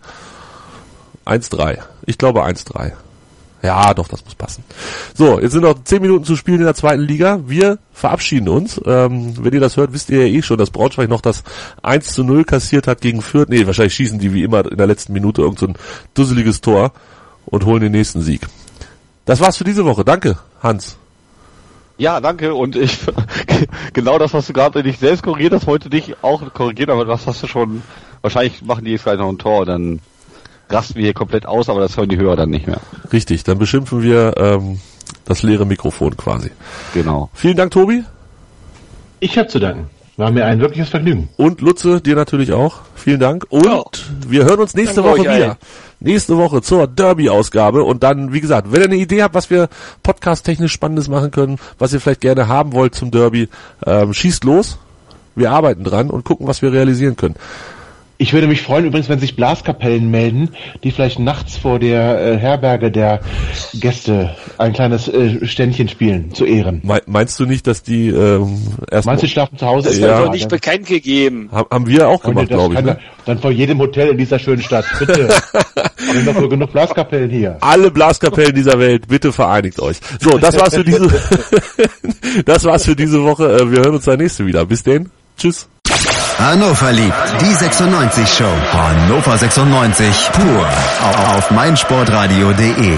1-3. Ich glaube 1-3. Ja, doch, das muss passen. So, jetzt sind noch 10 Minuten zu spielen in der 2. Liga. Wir verabschieden uns. Wenn ihr das hört, wisst ihr ja schon, dass Braunschweig noch das 1-0 kassiert hat gegen Fürth. Nee, wahrscheinlich schießen die wie immer in der letzten Minute irgend so ein dusseliges Tor und holen den nächsten Sieg. Das war's für diese Woche. Danke, Hans. Ja, danke. Und ich genau das, was du gerade nicht selbst korrigiert hast, heute dich auch korrigiert, aber das hast du schon. Wahrscheinlich machen die jetzt gleich noch ein Tor, dann rasten wir hier komplett aus, aber das hören die Hörer dann nicht mehr. Richtig, dann beschimpfen wir das leere Mikrofon quasi. Genau. Vielen Dank, Tobi. Ich habe zu danken. War mir ein wirkliches Vergnügen. Und Lutze, dir natürlich auch. Vielen Dank. Und wir hören uns nächste Woche wieder. Nächste Woche zur Derby-Ausgabe. Und dann, wie gesagt, wenn ihr eine Idee habt, was wir podcast-technisch Spannendes machen können, was ihr vielleicht gerne haben wollt zum Derby, schießt los. Wir arbeiten dran und gucken, was wir realisieren können. Ich würde mich freuen übrigens, wenn sich Blaskapellen melden, die vielleicht nachts vor der Herberge der Gäste ein kleines Ständchen spielen, zu Ehren. Meinst du nicht, dass die erst... Meinst du, schlafen zu Hause? Das wird doch nicht bekannt gegeben. Haben wir auch gemacht, glaube ich. Ne? Dann vor jedem Hotel in dieser schönen Stadt, bitte. Wir haben doch genug Blaskapellen hier. Alle Blaskapellen dieser Welt, bitte vereinigt euch. So, das war's für diese das war's für diese Woche. Wir hören uns dann nächste wieder. Bis denn. Tschüss. Hannover liebt die 96 Show. Hannover 96 pur auf meinsportradio.de.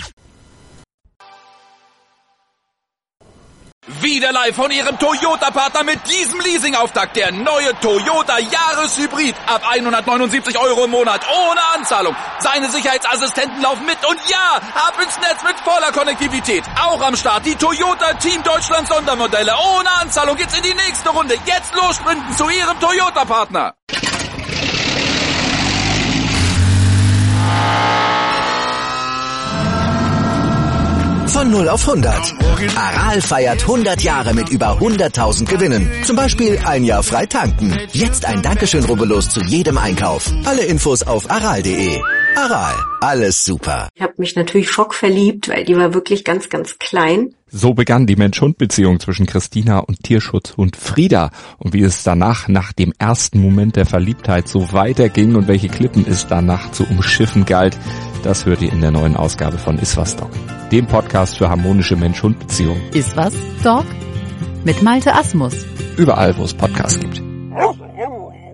Wieder live von Ihrem Toyota-Partner mit diesem Leasing-Auftakt. Der neue Toyota Jahreshybrid. Ab 179 € im Monat. Ohne Anzahlung. Seine Sicherheitsassistenten laufen mit. Und ja, ab ins Netz mit voller Konnektivität. Auch am Start die Toyota Team Deutschland Sondermodelle. Ohne Anzahlung geht's in die nächste Runde. Jetzt los sprinten zu Ihrem Toyota-Partner. Von 0 auf 100. Aral feiert 100 Jahre mit über 100.000 Gewinnen. Zum Beispiel ein Jahr frei tanken. Jetzt ein Dankeschön, rubbellos zu jedem Einkauf. Alle Infos auf aral.de. Aral, alles super. Ich habe mich natürlich schockverliebt, weil die war wirklich ganz, ganz klein. So begann die Mensch-Hund-Beziehung zwischen Christina und Tierschutzhund Frieda. Und wie es danach, nach dem ersten Moment der Verliebtheit, so weiterging und welche Klippen es danach zu umschiffen galt, das hört ihr in der neuen Ausgabe von Iswas Dog, dem Podcast für harmonische Mensch-Hund-Beziehungen. Iswas Dog? Mit Malte Asmus. Überall, wo es Podcasts gibt.